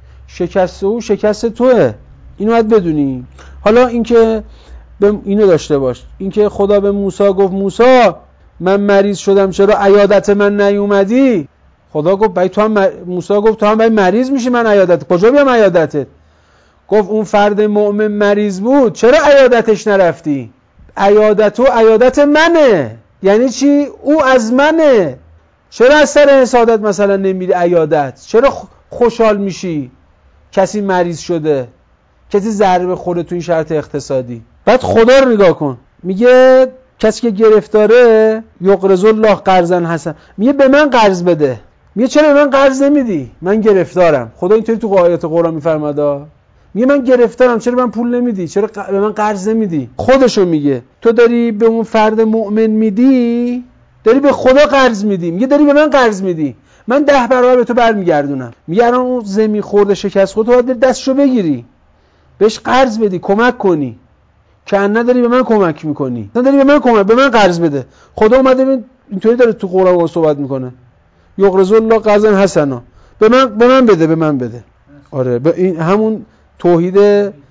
شکست او شکست توه، اینو باید بدونی. حالا اینکه اینو داشته باش، اینکه خدا به موسی گفت موسی من مریض شدم چرا عیادت من نیومدی؟ خدا گفت باید تو هم موسی گفت تو هم باید مریض میشی من عیادت کجا بیام عیادتت؟ گفت اون فرد مؤمن مریض بود چرا عیادتش نرفتی؟ عیادت و عیادت منه. یعنی چی؟ او از منه. چرا از سر حسادت مثلا نمیری عیادت؟ چرا خوشحال میشی کسی مریض شده، کسی ضربه خورده تو این شرط اقتصادی؟ بعد خدا رو نگاه کن، میگه کسی که گرفتاره یقرض الله قرضا حسن، میگه به من قرض بده. میگه چرا به من قرض نمیدی؟ من گرفتارم. خدا اینطوری تو آیات قرآن میفرماده، میگه من گرفتارم چرا من پول نمیدی؟ چرا به من قرض نمیدی؟ خودشو میگه. تو داری به اون فرد مؤمن میدی، داری به خدا قرض میدی. میگه داری به من قرض میدی، من 10 برابر به تو برمیگردونم. میگه الان اون زمین خورده شکست خودت تو باید دستشو بگیری بهش قرض بدی، کمک کنی، که نداری به من کمک میکنی، نداری به من کمک، به من قرض بده. خدا اومده اینطوری داره تو قرآن صحبت میکنه، یقرض الله قرضا حسنا، به من بده. آره این همون توحید،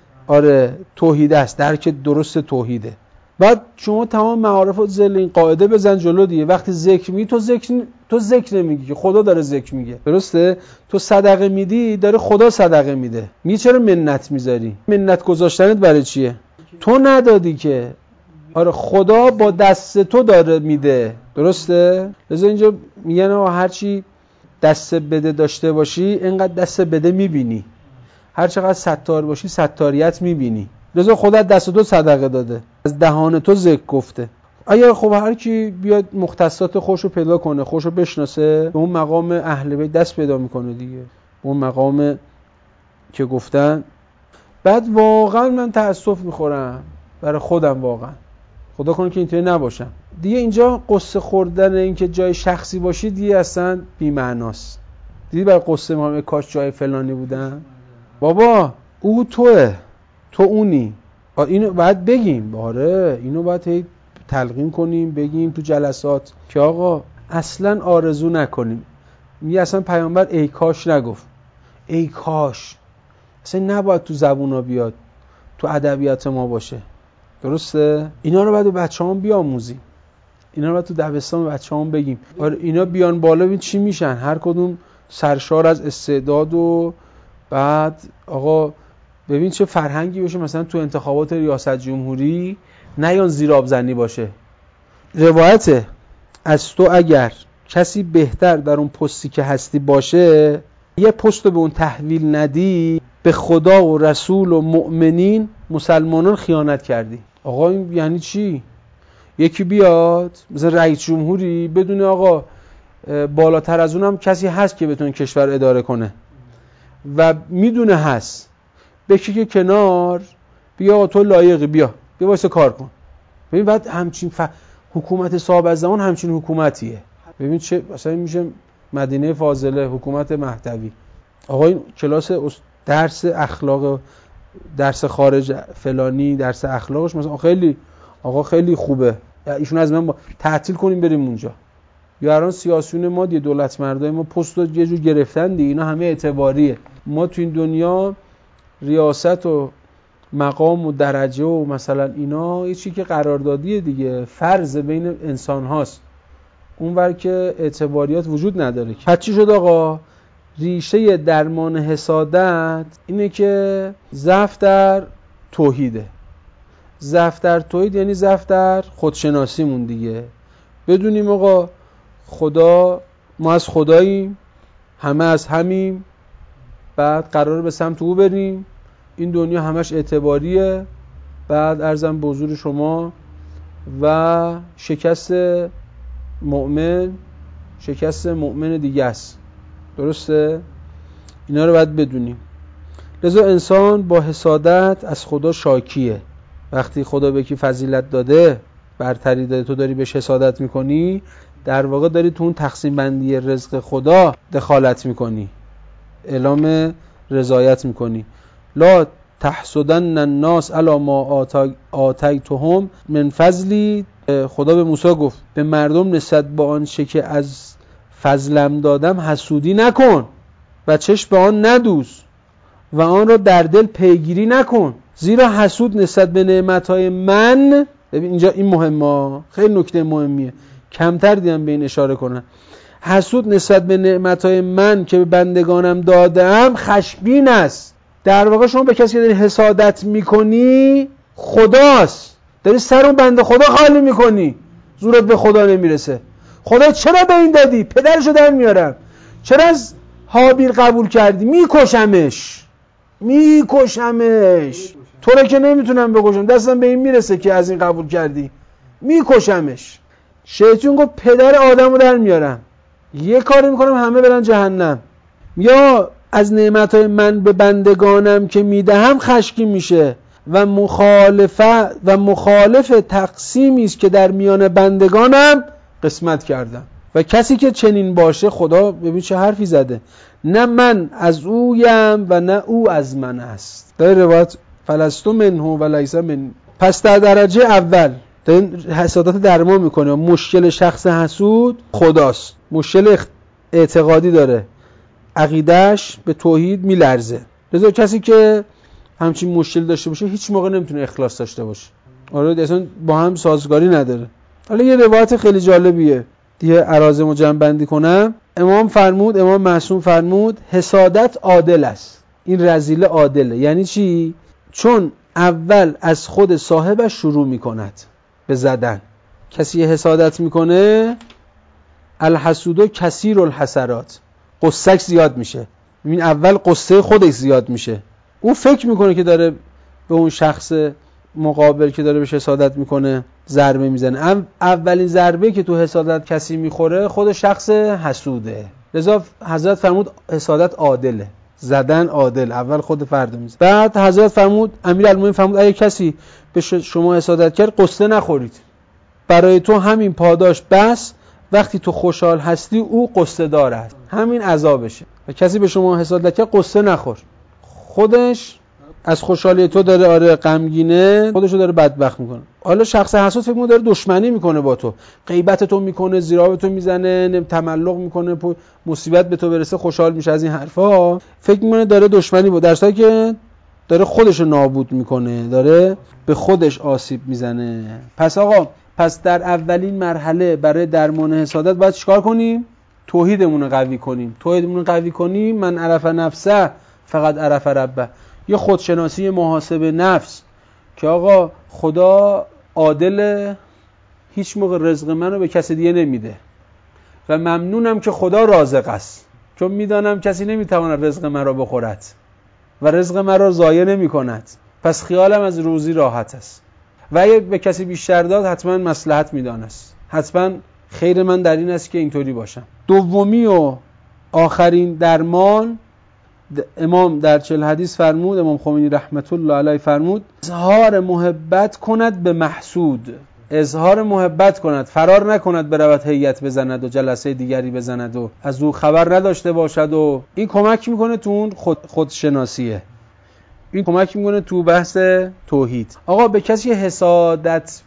آره توحید است، درک درست توحیده. بعد شما تمام معارف و ذل این قاعده بزن جلو دیگه. وقتی ذکر میگی تو ذکر نمیگی که خدا داره ذکر میگه، درسته؟ تو صدقه میدی داره خدا صدقه میده. میگه چرا منت میذاری؟ منت گذاشتنت برای چیه؟ تو ندادی که. آره خدا با دست تو داره میده، درسته؟ لذا اینجا میگن هر چی دست بده داشته باشی اینقدر دست بده میبینی، هر چقدر ستار باشی ستاریت میبینی. لذا خدا دست تو صدقه داده، از دهان تو ذکر گفته. اگر خب هر کی بیاد مختصات خودش رو پیدا کنه، خودش رو بشناسه، به اون مقام اهل بیت دست پیدا میکنه دیگه، اون مقام که گفتن. بعد واقعا من تأسف میخورم برای خودم، واقعا خدا کنه که اینطوری نباشم دیگه. اینجا قصه خوردن این که جای شخصی باشی دیگه اصلا بی معناست. دیدی برای قصه ما کاش جای فلانی بودن. بابا او توه، تو اونی. اینو باید بگیم، آره اینو باید تلقین کنیم، بگیم تو جلسات که آقا اصلا آرزو نکنیم. میگه اصلا پیامبر ای کاش نگفت، ای کاش اصلا نباید تو زبونا بیاد، تو ادبیات ما باشه، درسته؟ اینا رو باید به بچه‌هام بیاموزیم، اینا رو باید تو دبستان به بچه‌هام بگیم. آره اینا بیان بالا ببین چی میشن، هر کدوم سرشار از استعداد. و بعد آقا ببین چه فرهنگی بشه، مثلا تو انتخابات ریاست جمهوری نیان زیر آب زنی باشه. روایته از تو اگر کسی بهتر در اون پستی که هستی باشه، یه پست رو به اون تحویل ندی، به خدا و رسول و مؤمنین مسلمانان خیانت کردی. آقا این یعنی چی؟ یکی بیاد مثلا رئیس جمهوری بدونه آقا بالاتر از اونم کسی هست که بتونه کشور اداره کنه و میدونه هست، بکشه کنار، بیا تو لایقی، بیا واسه کار کن. ببین بعد همچین حکومت صاحب از زمان همچین حکومتیه. ببین چه مثلا میشه مدینه فاضله، حکومت مهدوی. آقا این کلاس درس اخلاق، درس خارج فلانی، درس اخلاقش مثلا خیلی خوبه، ایشون از من تعطیل کنیم بریم اونجا. یا الان سیاسیون ما دی، دولت مردای ما پست رو یه جور گرفتن دی، اینا همه اعتباریه. ما تو این دنیا ریاست و مقام و درجه و مثلا اینا یه چیزی که قراردادیه دیگه، فرض بین انسان هاست، اونور که اعتباریات وجود نداره. پس چی شد آقا؟ ریشه درمان حسادت اینه که ضعف در توحیده. ضعف در توحید یعنی ضعف در خودشناسیمون دیگه. بدونیم آقا خدا، ما از خداییم، همه از همیم، بعد قراره به سمت او بریم، این دنیا همش اعتباریه. بعد عرضم به حضور شما و شکست مؤمن دیگه است، درسته؟ اینا رو باید بدونیم. لذا انسان با حسادت از خدا شاکیه. وقتی خدا به کی فضیلت داده، برتری داده، تو داری بهش حسادت میکنی، در واقع داری تو اون تقسیم بندی رزق خدا دخالت میکنی، اعلام رضایت میکنی. لا تحسدن الناس علی ما آتیتهم من فضلی. خدا به موسی گفت به مردم نسبت به آنچه که از فضلم دادم حسودی نکن و چشم به آن ندوز و آن را در دل پیگیری نکن، زیرا حسود نسبت به نعمتهای من، ببین اینجا این مهمه، خیلی نکته مهمیه، کمتر دیدم به این اشاره کنن، حسود نسبت به نعمتهای من که به بندگانم دادم خشمگین است. در واقع شما به کسی که داری حسادت میکنی خداست، داری سر اون بنده خدا خالی میکنی، زورت به خدا نمیرسه. خدا چرا به این دادی؟ پدرشو در میارم. چرا از هابیل قبول کردی؟ میکشمش تو رو که نمیتونم بکشم، دستم به این میرسه که از این قبول کردی، میکشمش. شیطان گفت پدر آدمو در میارم، یه کاری میکنم همه برن جهنم. یا از نعمتهای من به بندگانم که میدهم خشمگین میشه و مخالف تقسیمی است که در میان بندگانم قسمت کردم. و کسی که چنین باشه، خدا ببین چه حرفی زده، نه من از اویم و نه او از من است. در روایت فلستو منه و لیس من. پس در درجه اول دارین حسادت درمان میکنه. مشکل شخص حسود خداست، مشکل اعتقادی داره، عقیدهش به توحید میلرزه. لذا کسی که همچین مشکل داشته باشه هیچ موقع نمیتونه اخلاص داشته باشه. آره اصلا با هم سازگاری نداره. حالا یه روایت خیلی جالبیه دیگه عرازمو جمع بندی کنم. امام معصوم فرمود حسادت عادل است. این رذیله عادله. یعنی چی؟ چون اول از خود صاحبش شروع میکند به زدن. کسی حسادت میکنه الحسودو کثیر الحسرات، قصه‌اش زیاد میشه. ببین اول قصه خودش زیاد میشه، اون فکر میکنه که داره به اون شخص مقابل که داره بهش حسادت میکنه ضربه میزنه. اولین ضربه که تو حسادت کسی میخوره خود شخص حسوده. لذا حضرت فرمود حسادت عادله، زدن عادل، اول خود فرد میزنه. بعد حضرت فرمود، امیرالمومنین فرمود اگه کسی به شما حسادت کرد قصه نخورید، برای تو همین پاداش بس، وقتی تو خوشحال هستی او قصه دار است، همین عذابشه. و کسی به شما حسادت کرد قصه نخور، خودش از خوشحالی تو داره آره غمگینه، خودشو داره بدبخت میکنه. حالا شخص حسود فکر میکنه داره دشمنی میکنه با تو، غیبت تو میکنه، زیرا به تو میزنه، تملق میکنه، مصیبت به تو برسه خوشحال میشه از این حرفا، فکر میکنه داره دشمنی با، در صورتی که داره خودشو نابود میکنه، داره به خودش آسیب میزنه. پس در اولین مرحله برای درمان حسادت باید چیکار کنیم؟ توحیدمون رو قوی کنیم. من عرف نفسه فقط عرف ربه. یه خودشناسی محاسبه نفس که آقا خدا عادل، هیچ موقع رزق منو به کسی دیگه نمیده و ممنونم که خدا رازق است، چون میدانم کسی نمیتواند رزق من را بخورد و رزق من را ضایع نمی کند، پس خیالم از روزی راحت است. و اگه به کسی بیشتر داد حتما مصلحت میدانست، حتما خیر من در این است که اینطوری باشم. دومی و آخرین درمان، امام در 40 حدیث فرمود، امام خمینی رحمت الله علیه فرمود اظهار محبت کند به محسود. اظهار محبت کند، فرار نکند برود هیئت بزند و جلسه دیگری بزند و از او خبر نداشته باشد. و این کمک میکنه تو اون خودشناسیه، این کمک میکنه تو بحث توحید. آقا به کسی حسادت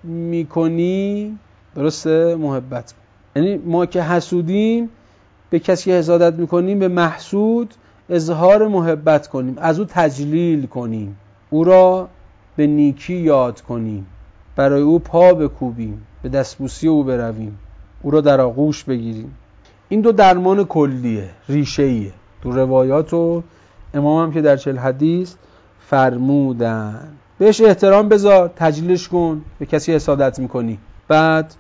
میکنی، درسته، محبت، یعنی ما که حسودیم به کسی حسادت میکنیم، به محسود اظهار محبت کنیم، از او تجلیل کنیم، او را به نیکی یاد کنیم، برای او پا بکوبیم، به دستبوسی او برویم، او را در آغوش بگیریم. این دو درمان کلیه، ریشه‌ایه. تو روایات و امام هم که در 40 حدیث فرمودن بهش احترام بذار، تجلیلش کن. به کسی حسادت میکنی بعد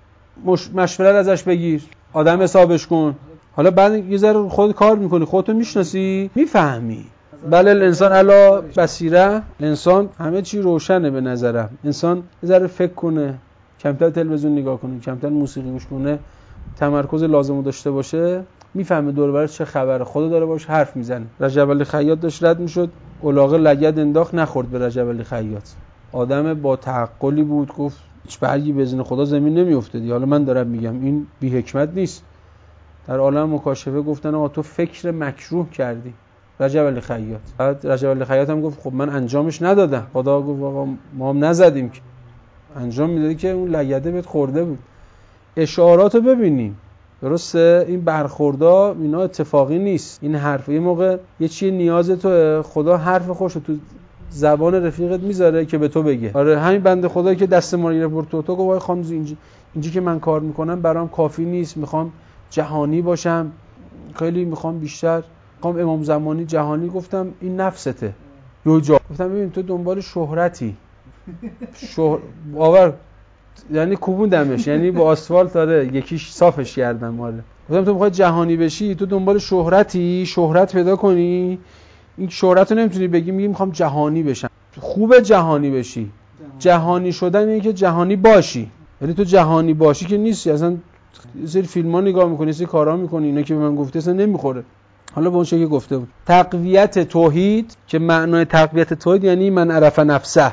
مشورت ازش بگیر، آدم حسابش کن. حالا بعد یه ذره خود کار میکنی، خودتو میشناسی، میفهمی. بله الانسان علی بصیره، انسان همه چی روشنه به نظرم. انسان یه ذره فکر کنه، کمتر تلویزیون نگاه کنه، کمتر موسیقی گوش کنه، تمرکز لازمو داشته باشه، میفهمه دور و برش چه خبره، خدا داره باش حرف میزنه. رجب علی خیاط داشت رد میشد، الاغه لگد انداخت، نخورد به رجب علی خیاط. آدم با تعقلی بود، گفت هیچ برگی به اذن خدا زمین نمیافتادی. حالا من دارم میگم این بی حکمت نیست. در عالم مکاشفه گفتن آقا تو فکر مکروه کردی، رجب علی خیاط. بعد رجب علی خیاط هم گفت خب من انجامش ندادم. خدا گفت آقا ما هم نزدیم که، انجام میدادی که اون لگده بهت خورده بود. اشاراتو ببینیم، درسته؟ این برخوردا اینا اتفاقی نیست. این حرف یه موقع یه چیه نیاز تو، خدا حرف خوشو تو زبان رفیقت میذاره که به تو بگه. آره همین بنده خدایی که دست ما رو برد تو گفت وای خانم اینجا که من کار میکنم برام کافی نیست، میخوام جهانی باشم، خیلی میخوام بیشتر، میخوام امام زمانی جهانی. گفتم این نفسته. گفتم ببین تو دنبال شهرتی. باور یعنی کوبوندمش، یعنی با آسفالت داره یکیش صافش کردم. ماره گفتم تو میخوای جهانی بشی، تو دنبال شهرتی، شهرت پیدا کنی. این شهرت رو نمیتونی بگی میگی میخوام جهانی بشم. خوبه جهانی بشی، جهانی شدن اینه که جهانی باشی. ولی تو جهانی باشی که نیستی. اصلا یه سری فیلم‌ها نگاه می‌کنی، یه سری کارا می‌کنی، اینا که به من گفته اصلا نمیخوره. حالا به اون چیزی که گفته بود تقویت توحید، که معنای تقویت توحید یعنی من عرف نفسه.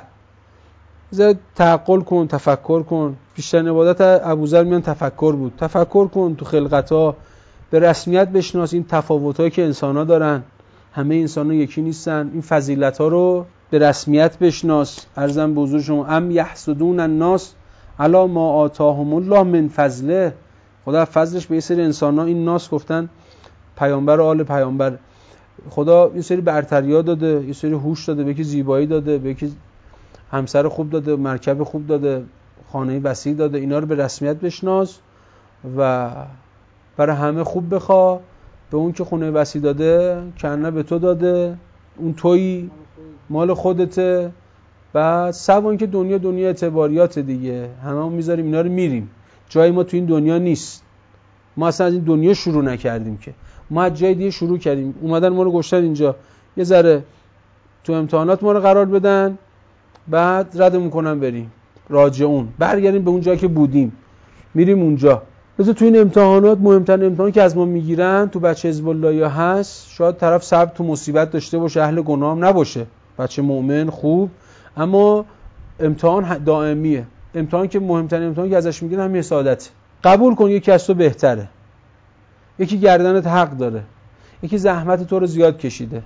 زاد تعقل کن، تفکر کن. بیشتر عبادت ابوذر میان تفکر بود. تفکر کن تو خلقت‌ها، به رسمیت بشناس این تفاوت‌هایی که انسان‌ها دارن. همه انسان‌ها یکی نیستن. این فضیلت‌ها رو به رسمیت بشناس. عرضم به حضور شما ام یحسدون الناس علی ما آتاهم الله من فضله. خدا فضلش به یه سری انسان‌ها، این ناس گفتن پیامبر و آل پیامبر، خدا یه سری برتری‌ها داده، یه سری هوش داده، به یکی زیبایی داده، به یکی همسر خوب داده، مرکب خوب داده، خانه وسیع داده. اینا رو به رسمیت بشناس و برای همه خوب بخوا. به اون که خونه وسیع داده کنه به تو داده، اون تویی، مال خودته. بعد سوان که دنیا اعتباریات دیگه، همه میذاریم اینا رو میریم. جای ما تو این دنیا نیست. ما اصلا از این دنیا شروع نکردیم که، ما از جای دیگه شروع کردیم. اومدن ما رو گشتن اینجا یه ذره تو امتحانات ما رو قرار بدن، بعد ردمون کنن بریم راجعون، برگردیم به اون جایی که بودیم، میریم اونجا. مثلا تو این امتحانات، مهمترین امتحانی که از ما میگیرن، تو بچه حزب الله یا هست، شاید طرف صبر تو مصیبت داشته باشه، اهل گناه هم نباشه، بچه مؤمن خوب، اما امتحان دائمیه. امتحان که مهمترین امتحانی که ازش میگیرن همین حسادت. قبول کن یکی از تو بهتره، یکی گردنت حق داره، یکی زحمت تو رو زیاد کشیده،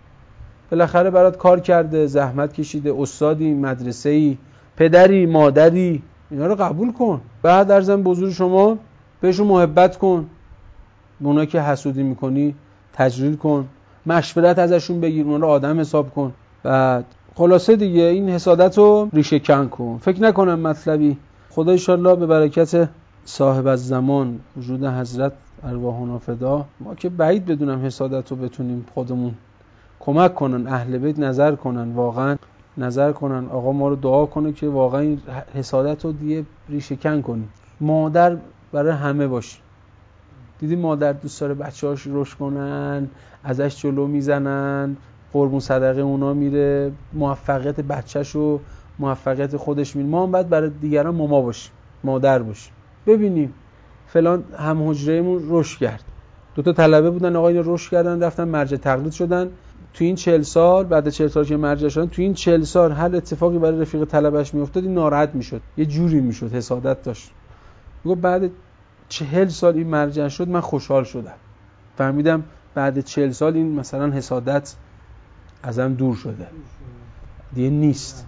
بالاخره برات کار کرده، زحمت کشیده، استادی، مدرسه‌ای، پدری، مادری، اینا رو قبول کن. بعد عرضم به حضور شما بهشون محبت کن. اونا که حسودی میکنی تجلیل کن، مشورت ازشون بگیر، اونا رو آدم حساب کن. بعد خلاصه دیگه این حسادت رو ریشه کن کن. فکر نکنم مطلبی. خدا انشالله به برکت صاحب الزمان وجود حضرت ارواحنا فدا، ما که بعید بدونم حسادت رو بتونیم خودمون کمک کنن، اهل بیت نظر کنن، واقعا نظر کنن، آقا ما رو دعا کنه که واقعا این حسادت رو دیگه ریشه کن کنیم. مادر برای همه باشه. دیدی مادر دوست داره بچه‌هاش رشد کنن، ازش جلو میزنن، قربون صدقه اونا میره، موفقیت بچه‌شو، موفقیت خودش میره. ما هم باید برای دیگران ماما باشیم، مادر باشیم. ببینیم فلان هم حجرهمون رشد کرد، دوتا طلبه بودن، آقا اینا رشد کردن، رفتن مرجع تقلید شدن. تو این 40 سال، بعد 40 سال که مرجع شدن، تو این 40 سال هر اتفاقی برای رفیق طلبهش میافتاد این ناراحت میشد، یه جوری میشد، حسادت داشت. میگه بعد 40 سال این مرجع شد من خوشحال شدم، فهمیدم بعد 40 سال این مثلا حسادت ازم دور شده دیگه نیست.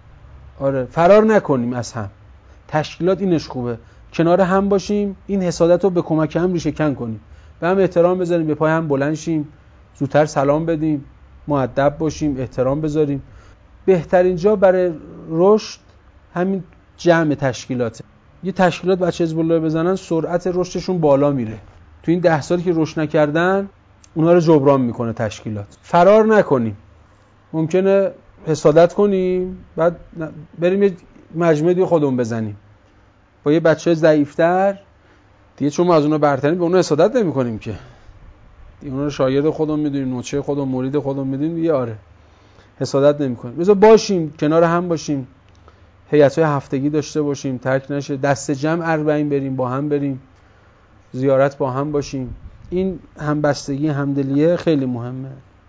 آره فرار نکنیم از هم. تشکیلات اینش خوبه، کنار هم باشیم، این حسادت رو به کمک هم ریشه کن کنیم، به هم احترام بذاریم، به پای هم بلند شیم، زودتر سلام بدیم، مؤدب باشیم، احترام بذاریم. بهترین جا برای رشد همین جمع تشکیلاته. یه تشکیلات بچه حزب الله بزنن سرعت رشدشون بالا میره. تو این 10 سالی که رشد نکردن اونا رو جبران میکنه تشکیلات. فرار نکنیم. ممکنه حسادت کنیم بعد بریم یه مجموعه دیگه خودمون بزنیم با یه بچه ضعیف‌تر دیگه، چون ما از اونها برتریم به اونها حسادت نمی‌کنیم که دیگه، اونها رو شاگرد خودمون می‌دونیم، نوچه خودمون، مرید خودمون می‌دونیم دیگه. آره حسادت نمی‌کنیم. بذار باشیم کنار هم باشیم، هیئت‌های هفتگی داشته باشیم، ترک نشه، دست جمع 40 بریم، با هم بریم زیارت، با هم باشیم. این همبستگی، همدلیه خیلی مهمه.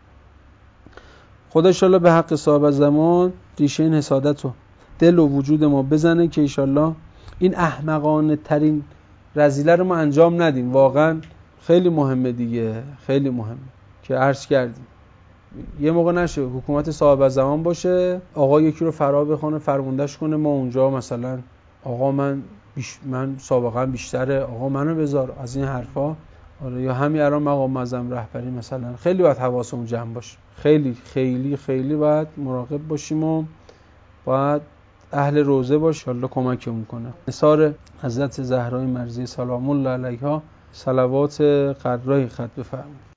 خدا انشالله به حق صاحب زمان ریشه این حسادت رو دل و وجود ما بزنه که انشالله این احمقانه ترین رذیله رو ما انجام ندیم. واقعا خیلی مهمه دیگه، خیلی مهمه که عرض کردیم. یه موقع نشه حکومت صاحب زمان باشه، آقا یکی رو فرا بخونه فرموندهش کنه، ما اونجا مثلا آقا من سابقا بیشتره، آقا منو بذار، از این حرفا. آره، یا همین الان مقام معظم رهبری مثلا خیلی باید حواسمون جمع باشه، خیلی خیلی خیلی باید مراقب باشیم و باید اهل روزه باش، الله کمکمون کنه. نثار حضرت زهرای مرضیه سلام الله علیها، صلوات قرای خط بفرمایید.